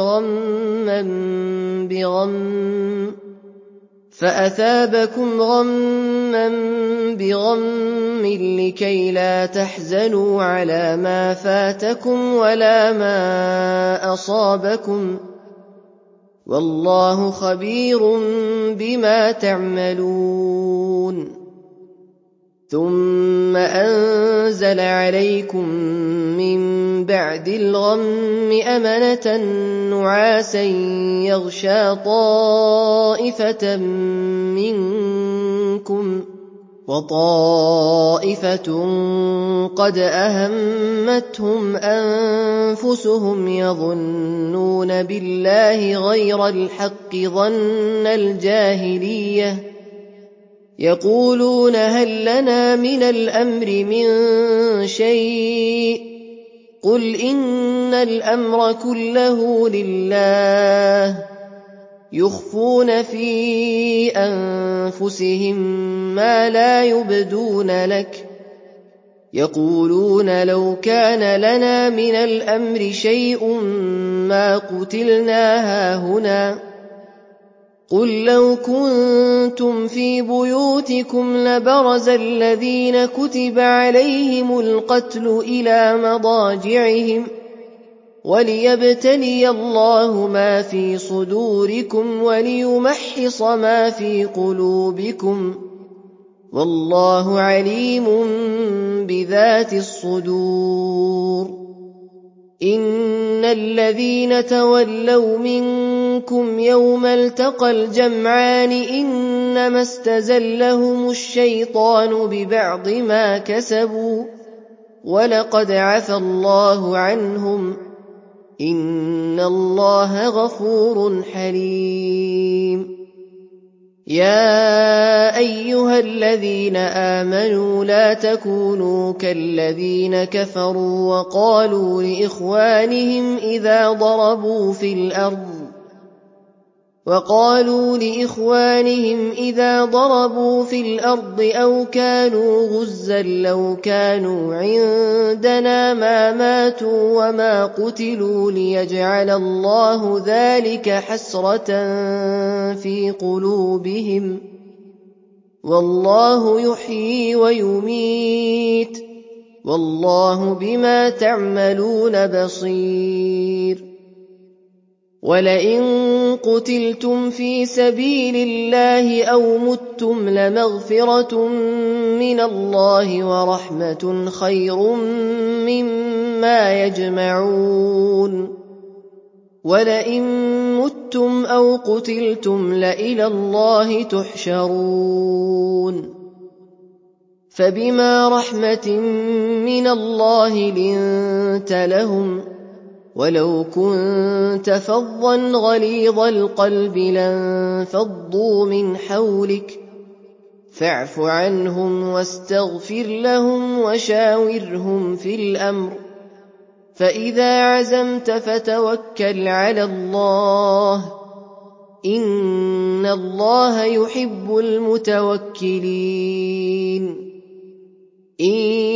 غما بغم لكي لا تحزنوا على ما فاتكم ولا ما أصابكم والله خبير بما تعملون. ثم أنزل عليكم من بعد الغم أمنة نعاسا يغشى طائفة منكم وطائفة قد أهمتهم أنفسهم يظنون بالله غير الحق ظن الجاهلية يقولون هل لنا من الأمر من شيء قل إن الأمر كله لله يخفون في أنفسهم ما لا يبدون لك يقولون لو كان لنا من الأمر شيء ما قتلنا هاهنا قل لو كنتم في بيوتكم لبرز الذين كتب عليهم القتل إلى مضاجعهم وليبتلي الله ما في صدوركم وليمحص ما في قلوبكم والله عليم بذات الصدور. إن الذين تولوا منكم يوم التقى الجمعان إنما استزلهم الشيطان ببعض ما كسبوا ولقد عفى الله عنهم إن الله غفور حليم. يَا أَيُّهَا الَّذِينَ آمَنُوا لَا تَكُونُوا كَالَّذِينَ كَفَرُوا وَقَالُوا لِإِخْوَانِهِمْ إِذَا ضَرَبُوا فِي الْأَرْضِ أَوْ كَانُوا غُزًّى لَّوْ كَانُوا عِندَنَا مَا مَاتُوا وَمَا قُتِلُوا لِيَجْعَلَ اللَّهُ ذَلِكَ حَسْرَةً فِي قُلُوبِهِمْ ۗ وَاللَّهُ يُحْيِي وَيُمِيتُ ۗ وَاللَّهُ بِمَا تَعْمَلُونَ بَصِيرٌ. وَلَئِن قُتِلْتُمْ فِي سَبِيلِ اللَّهِ أَوْ مُتُّمْ لَمَغْفِرَةٌ مِّنَ اللَّهِ وَرَحْمَةٌ خَيْرٌ مِّمَّا يَجْمَعُونَ. وَلَئِن مُّتُّمْ أَوْ قُتِلْتُمْ لَإِلَى اللَّهِ تُحْشَرُونَ. فَبِمَا رَحْمَةٍ مِّنَ اللَّهِ لِنتَ لَهُمْ، وَلَوْ كُنتَ فَظًّا غَلِيظَ الْقَلْبِ لَانفَضُّوا مِنْ حَوْلِكَ، فَاعْفُ عَنْهُمْ وَاسْتَغْفِرْ لَهُمْ وَشَاوِرْهُمْ فِي الْأَمْرِ، فَإِذَا عَزَمْتَ فَتَوَكَّلْ عَلَى اللَّهِ ۚ إِنَّ اللَّهَ يُحِبُّ الْمُتَوَكِّلِينَ. إِن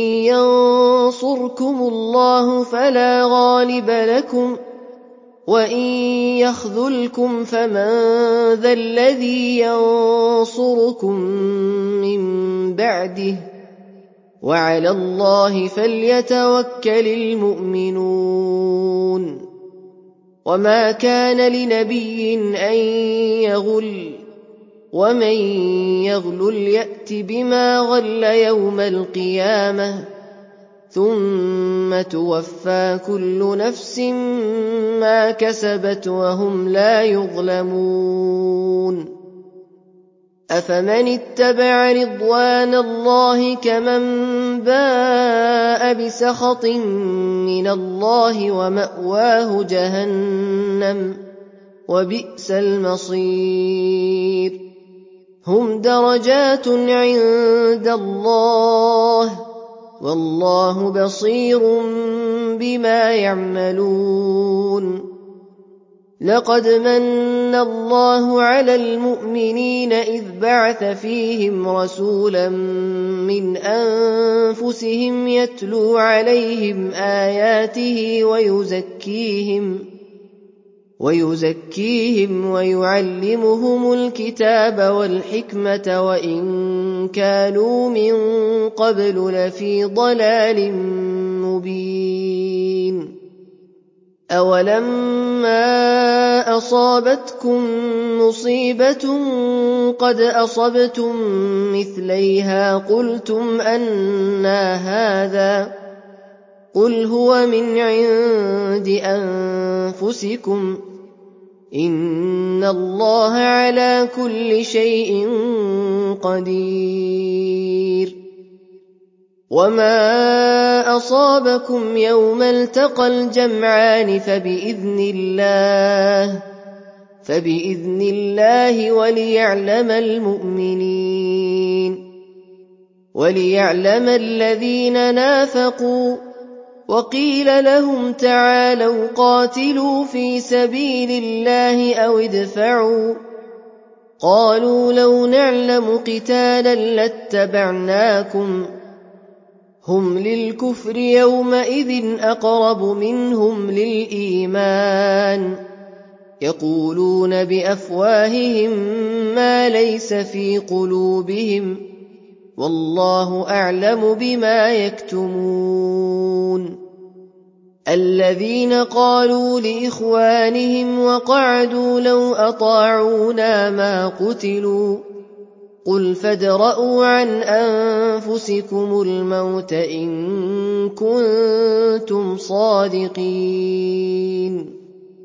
يَنصُرْكُمُ اللَّهُ فَلَا غَالِبَ لَكُمْ، وَإِن يَخْذُلْكُمْ فَمَن ذَا الَّذِي يَنصُرُكُم مِّن بَعْدِهِ ۗ وَعَلَى اللَّهِ فَلْيَتَوَكَّلِ الْمُؤْمِنُونَ. وَمَا كَانَ لِنَبِيٍّ أَن يَغُلَّ، وَمَن يَغْلُلْ يَأْتِ بِمَا غَلَّ يَوْمَ الْقِيَامَةِ، ثُمَّ تُوَفَّىٰ كُلُّ نَفْسٍ مَّا كَسَبَتْ وَهُمْ لَا يُظْلَمُونَ. أَفَمَنِ اتَّبَعَ رِضْوَانَ اللَّهِ كَمَن بَاءَ بِسَخَطٍ مِّنَ اللَّهِ وَمَأْوَاهُ جَهَنَّمُ ۖ وَبِئْسَ الْمَصِيرُ. هُمْ دَرَجَاتٌ عِندَ اللَّهِ ۗ وَاللَّهُ بَصِيرٌ بِمَا يَعْمَلُونَ. لَقَدْ مَنَّ اللَّهُ عَلَى الْمُؤْمِنِينَ إِذْ بَعَثَ فِيهِمْ رَسُولًا مِّنْ أَنفُسِهِمْ يَتْلُو عَلَيْهِمْ آيَاتِهِ وَيُزَكِّيهِمْ وَيُعَلِّمُهُمُ الْكِتَابَ وَالْحِكْمَةَ وَإِن كَانُوا مِن قَبْلُ لَفِي ضَلَالٍ مُّبِينٍ. أَوَلَمَّا أَصَابَتْكُم مُّصِيبَةٌ قَدْ أَصَبْتُم مِّثْلَيْهَا قُلْتُمْ أَنَّىٰ هَٰذَا ۖ قُلْ هُوَ مِنْ عِندِ أَنفُسِكُمْ ۗ إِنَّ اللَّهَ عَلَىٰ كُلِّ شَيْءٍ قَدِيرٌ. وَمَا أَصَابَكُمْ يَوْمَ الْتَقَى الْجَمْعَانِ فَبِإِذْنِ اللَّهِ وَلِيَعْلَمَ الْمُؤْمِنِينَ. وَلِيَعْلَمَ الَّذِينَ نَافَقُوا، وَقِيلَ لَهُمْ تَعَالَوْا قَاتِلُوا فِي سَبِيلِ اللَّهِ أَوِ ادْفَعُوا ۖ قَالُوا لَوْ نَعْلَمُ قِتَالًا لَّاتَّبَعْنَاكُمْ ۗ هُمْ لِلْكُفْرِ يَوْمَئِذٍ أَقْرَبُ مِنْهُمْ لِلْإِيمَانِ ۚ يَقُولُونَ بِأَفْوَاهِهِم مَّا لَيْسَ فِي قُلُوبِهِمْ ۗ وَاللَّهُ أَعْلَمُ بِمَا يَكْتُمُونَ. الَّذِينَ قَالُوا لِإِخْوَانِهِمْ وَقَعَدُوا لَوْ أَطَاعُونَا مَا قُتِلُوا ۗ قُلْ فَادْرَءُوا عَنْ أَنفُسِكُمُ الْمَوْتَ إِن كُنتُمْ صَادِقِينَ.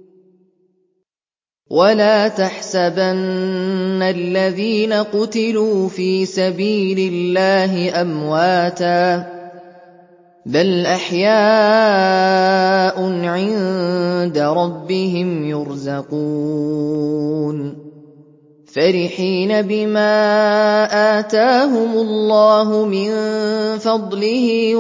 وَلَا تَحْسَبَنَّ الَّذِينَ قُتِلُوا فِي سَبِيلِ اللَّهِ أَمْوَاتًا، بَلْ أَحْيَاءٌ عِندَ رَبِّهِمْ يُرْزَقُونَ. فرحين بما آتاهم الله من فضله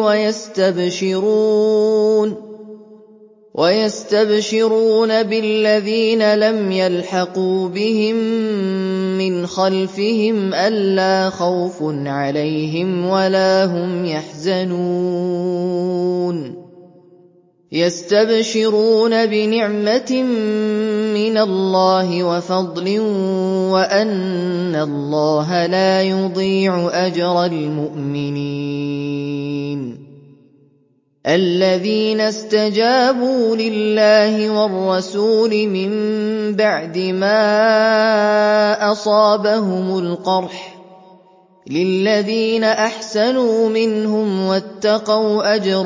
ويستبشرون بالذين لم يلحقوا بهم من خلفهم ألا خوف عليهم ولا هم يحزنون يستبشرون بنعمة من الله وفضل وأن الله لا يضيع أجر المؤمنين الذين استجابوا لله والرسول من بعد ما أصابهم القرح للذين أحسنوا منهم واتقوا أجر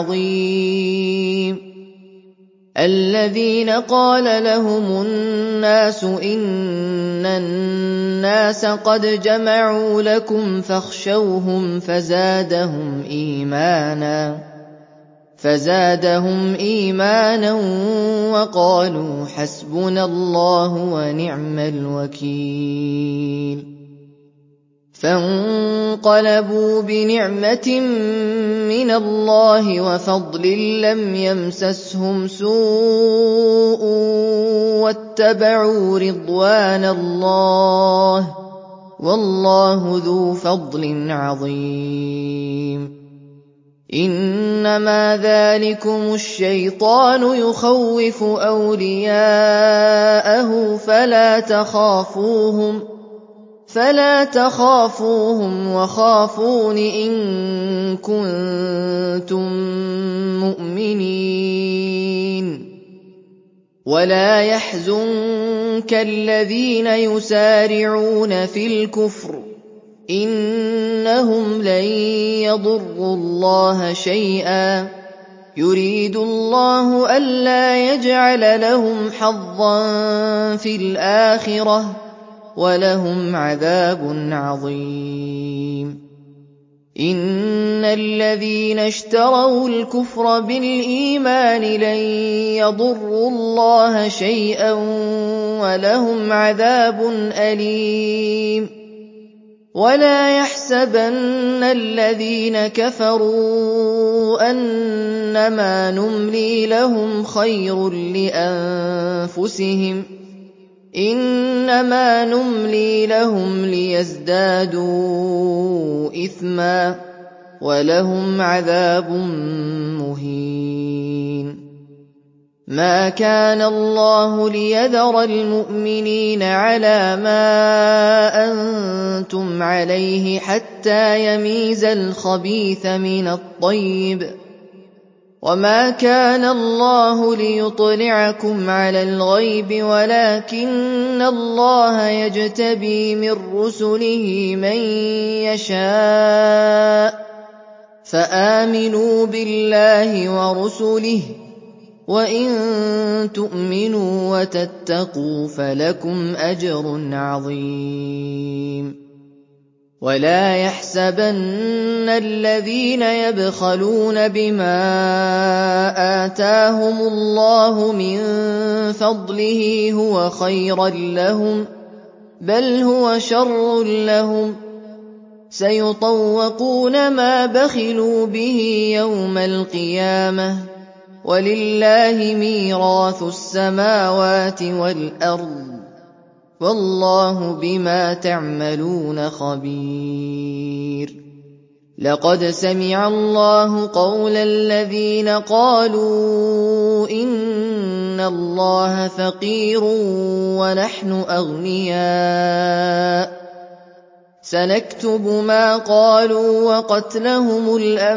عظيم الذين قال لهم الناس إن الناس قد جمعوا لكم فاخشوهم فزادهم إيمانا وقالوا حسبنا الله ونعم الوكيل فانقلبوا بنعمة من الله وفضل لم يمسسهم سوء واتبعوا رضوان الله والله ذو فضل عظيم إنما ذلكم الشيطان يخوف أولياءه فلا تخافوهم وخافون إن كنتم مؤمنين ولا يحزنك الذين يسارعون في الكفر إنهم لن يضروا الله شيئا يريد الله ألا يجعل لهم حظا في الآخرة ولهم عذاب عظيم إن الذين اشتروا الكفر بالإيمان لن يضروا الله شيئا ولهم عذاب أليم ولا يحسبن الذين كفروا أنما نملي لهم خير لأنفسهم إنما نملي لهم ليزدادوا إثما ولهم عذاب مهين ما كان الله ليذر المؤمنين على ما أنتم عليه حتى يميز الخبيث من الطيب وما كان الله ليطلعكم على الغيب ولكن الله يجتبي من رسله من يشاء فآمنوا بالله ورسله وإن تؤمنوا وتتقوا فلكم أجر عظيم ولا يحسبن الذين يبخلون بما آتاهم الله من فضله هو خيرا لهم بل هو شر لهم سيطوقون ما بخلوا به يوم القيامة ولله ميراث السماوات والأرض والله بما تعملون خبير لقد سمع الله قول الذين قالوا إن الله فقير ونحن أغنياء سنكتب ما قالوا وقتلهم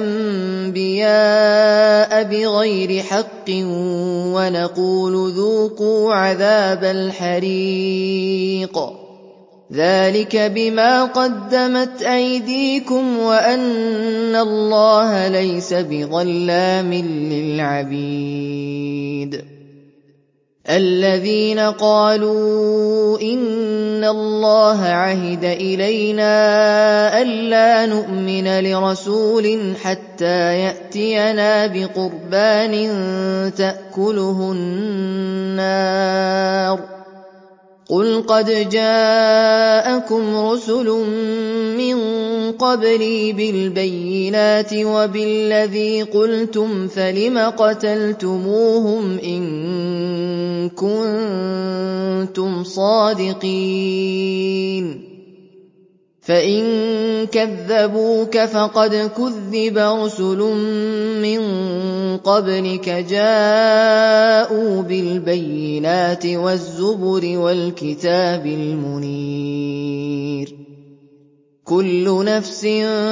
الأنبياء بغير حق ونقول ذوقوا عذاب الحريق ذلك بما قدمت أيديكم وأن الله ليس بظلام للعبيد الذين قالوا إن الله عهد إلينا ألا نؤمن لرسول حتى يأتينا بقربان تأكله النار قُلْ قَدْ جَاءَكُمْ رُسُلٌ مِّن قَبْلِي بِالْبَيِّنَاتِ وَبِالَّذِي قُلْتُمْ فَلِمَ قَتَلْتُمُوهُمْ إِن كُنتُمْ صَادِقِينَ فَإِن كَذَّبُوكَ فَقَدْ كُذِّبَ رُسُلٌ مِّن قَبْلِكَ جَاءُوا بِالْبَيِّنَاتِ وَالزُّبُرِ وَالْكِتَابِ الْمُنِيرِ كُلُّ نَفْسٍ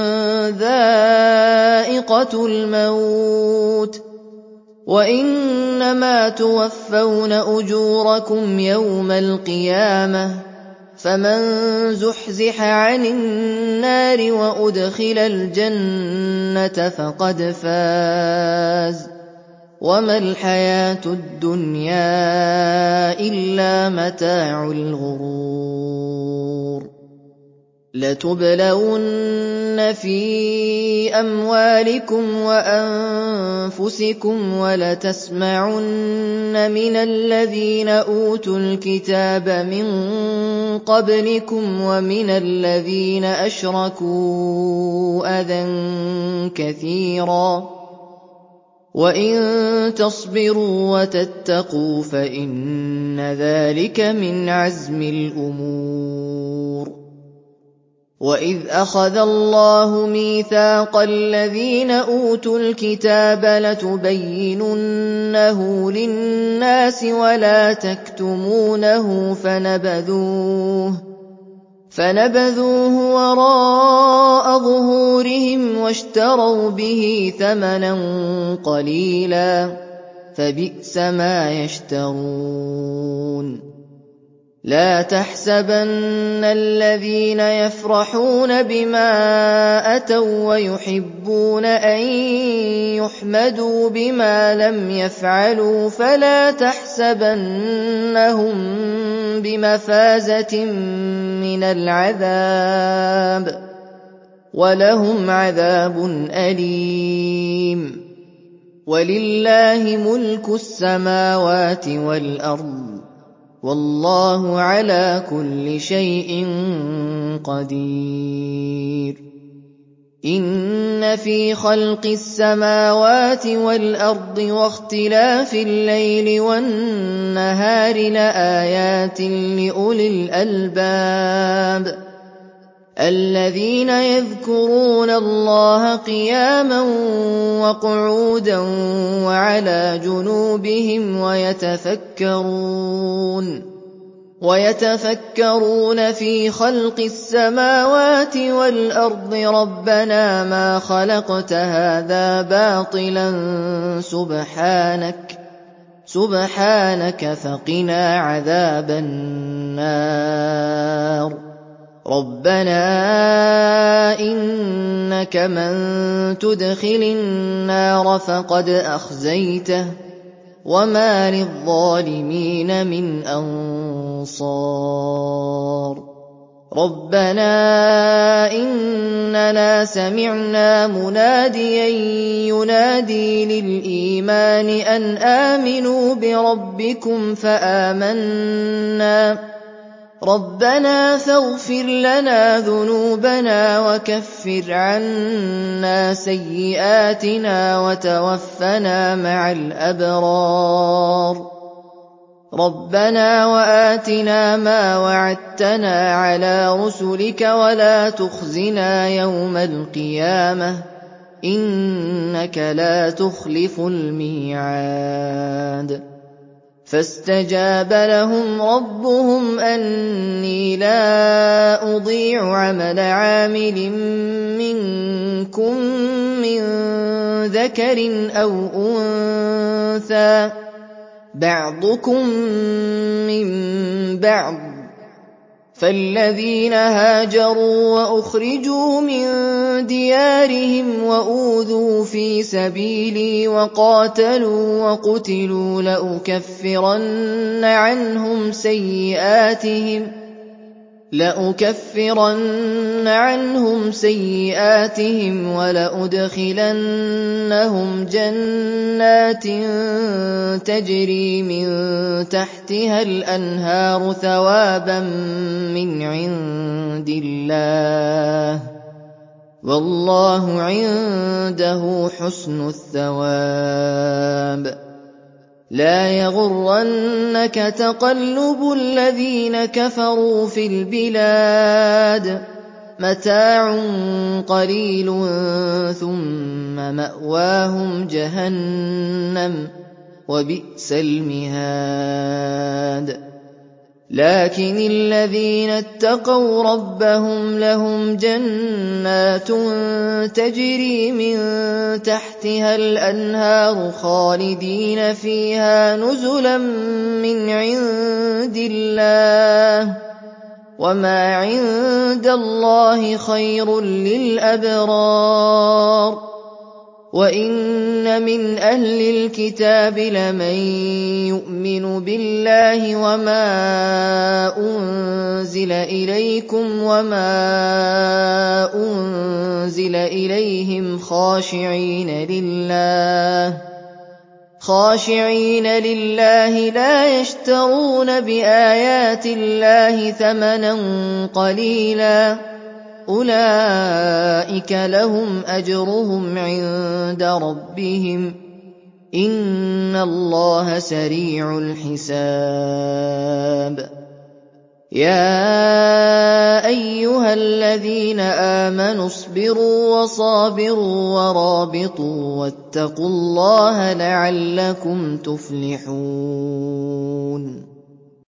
ذَائِقَةُ الْمَوْتِ وَإِنَّمَا تُوَفَّوْنَ أُجُورَكُمْ يَوْمَ الْقِيَامَةِ فَمَن زُحْزِحَ عَنِ النَّارِ وَأُدْخِلَ الْجَنَّةَ فَقَدْ فَازَ وَمَا الْحَيَاةُ الدُّنْيَا إِلَّا مَتَاعُ الْغُرُورِ لَتُبْلَوُنَّ فِي أَمْوَالِكُمْ وَأَنفُسِكُمْ وَلَتَسْمَعُنَّ مِنَ الَّذِينَ أُوتُوا الْكِتَابَ مِن قَبْلِكُمْ وَمِنَ الَّذِينَ أَشْرَكُوا أَذًى كَثِيرًا وَإِن تَصْبِرُوا وَتَتَّقُوا فَإِنَّ ذَلِكَ مِنْ عَزْمِ الْأُمُورِ وَإِذْ أَخَذَ اللَّهُ مِيثَاقَ الَّذِينَ أُوتُوا الْكِتَابَ لَتُبَيِّنُنَّهُ لِلنَّاسِ وَلَا تَكْتُمُونَهُ فَنَبَذُوهُ وَرَاءَ ظُهُورِهِمْ وَاشْتَرَوْا بِهِ ثَمَنًا قَلِيلًا فَبِئْسَ مَا يَشْتَرُونَ لَا تَحْسَبَنَّ الَّذِينَ يَفْرَحُونَ بِمَا أَتَوا وَّيُحِبُّونَ أَن يُحْمَدُوا بِمَا لَمْ يَفْعَلُوا فَلَا تَحْسَبَنَّهُم بِمَفَازَةٍ مِّنَ الْعَذَابِ وَلَهُمْ عَذَابٌ أَلِيمٌ وَلِلَّهِ مُلْكُ السَّمَاوَاتِ وَالْأَرْضِ وَاللَّهُ عَلَىٰ كُلِّ شَيْءٍ قَدِيرٌ إِنَّ فِي خَلْقِ السَّمَاوَاتِ وَالْأَرْضِ وَاخْتِلَافِ اللَّيْلِ وَالنَّهَارِ لَآيَاتٍ لِّأُولِي الْأَلْبَابِ الَّذِينَ يَذْكُرُونَ اللَّهَ قِيَامًا وَقُعُودًا وَعَلَىٰ جُنُوبِهِمْ وَيَتَفَكَّرُونَ فِي خَلْقِ السَّمَاوَاتِ وَالْأَرْضِ رَبَّنَا مَا خَلَقْتَ هَٰذَا بَاطِلًا سُبْحَانَكَ فَقِنَا عَذَابَ النَّارِ رَبَّنَا إِنَّكَ مَن تُدْخِلِ النَّارَ فَقَدْ أَخْزَيْتَهُ وَمَا لِلظَّالِمِينَ مِنْ أَنصَارٍ رَبَّنَا إِنَّنَا سَمِعْنَا مُنَادِيًا يُنَادِي لِلْإِيمَانِ أَنْ آمِنُوا بِرَبِّكُمْ فَآمَنَّا رَبَّنَا فَاغْفِرْ لَنَا ذُنُوبَنَا وَكَفِّرْ عَنَّا سَيِّئَاتِنَا وَتَوَفَّنَا مَعَ الْأَبْرَارِ رَبَّنَا وَآتِنَا مَا وَعَدتَّنَا عَلَىٰ رُسُلِكَ وَلَا تُخْزِنَا يَوْمَ الْقِيَامَةِ إِنَّكَ لَا تُخْلِفُ الْمِيعَادَ فَاسْتَجَابَ لَهُمْ رَبُّهُمْ أَنِّي لَا أُضِيعُ عَمَلَ عَامِلٍ مِّنكُم مِّن ذَكَرٍ أَوْ أُنثَىٰ بَعْضُكُم مِّن بَعْضٍ ۖ فَالَّذِينَ هَاجَرُوا وَأُخْرِجُوا مِن دِيَارِهِمْ وَأُوذُوا فِي سَبِيلِي وَقَاتَلُوا لَأُكَفِّرَنَّ عَنْهُمْ سَيِّئَاتِهِمْ لَأُكَفِّرَنَّ عَنْهُمْ سَيِّئَاتِهِمْ وَلَأُدْخِلَنَّهُمْ جَنَّاتٍ تَجْرِي مِن تَحْتِهَا الْأَنْهَارُ ثَوَابًا مِّنْ عِندِ اللَّهِ ۗ وَاللَّهُ عِندَهُ حُسْنُ الثَّوَابِ. لَا يَغُرَّنَّكَ تَقَلُّبُ الَّذِينَ كَفَرُوا فِي الْبِلَادِ. مَتَاعٌ قَلِيلٌ ثُمَّ مَأْوَاهُمْ جَهَنَّمُ ۖ وَبِئْسَ الْمِهَادُ. لَٰكِنِ الَّذِينَ اتَّقَوْا رَبَّهُمْ لَهُمْ جَنَّاتٌ تَجْرِي مِن تَحْتِهَا الْأَنْهَارُ خَالِدِينَ فِيهَا نُزُلًا مِّنْ عِندِ اللَّهِ ۗ وَمَا عِندَ اللَّهِ خَيْرٌ لِّلْأَبْرَارِ. وَإِنَّ مِنْ أَهْلِ الْكِتَابِ لَمَن يُؤْمِنُ بِاللَّهِ وَمَا أُنزِلَ إِلَيْكُمْ وَمَا أُنزِلَ إِلَيْهِمْ خَاشِعِينَ لِلَّهِ لَا يَشْتَرُونَ بِآيَاتِ اللَّهِ ثَمَنًا قَلِيلًا ۗ أُولَٰئِكَ لَهُمْ أَجْرُهُمْ عِندَ رَبِّهِمْ ۗ إِنَّ اللَّهَ سَرِيعُ الْحِسَابِ. يَا أَيُّهَا الَّذِينَ آمَنُوا اصْبِرُوا وَصَابِرُوا وَرَابِطُوا وَاتَّقُوا اللَّهَ لَعَلَّكُمْ تُفْلِحُونَ.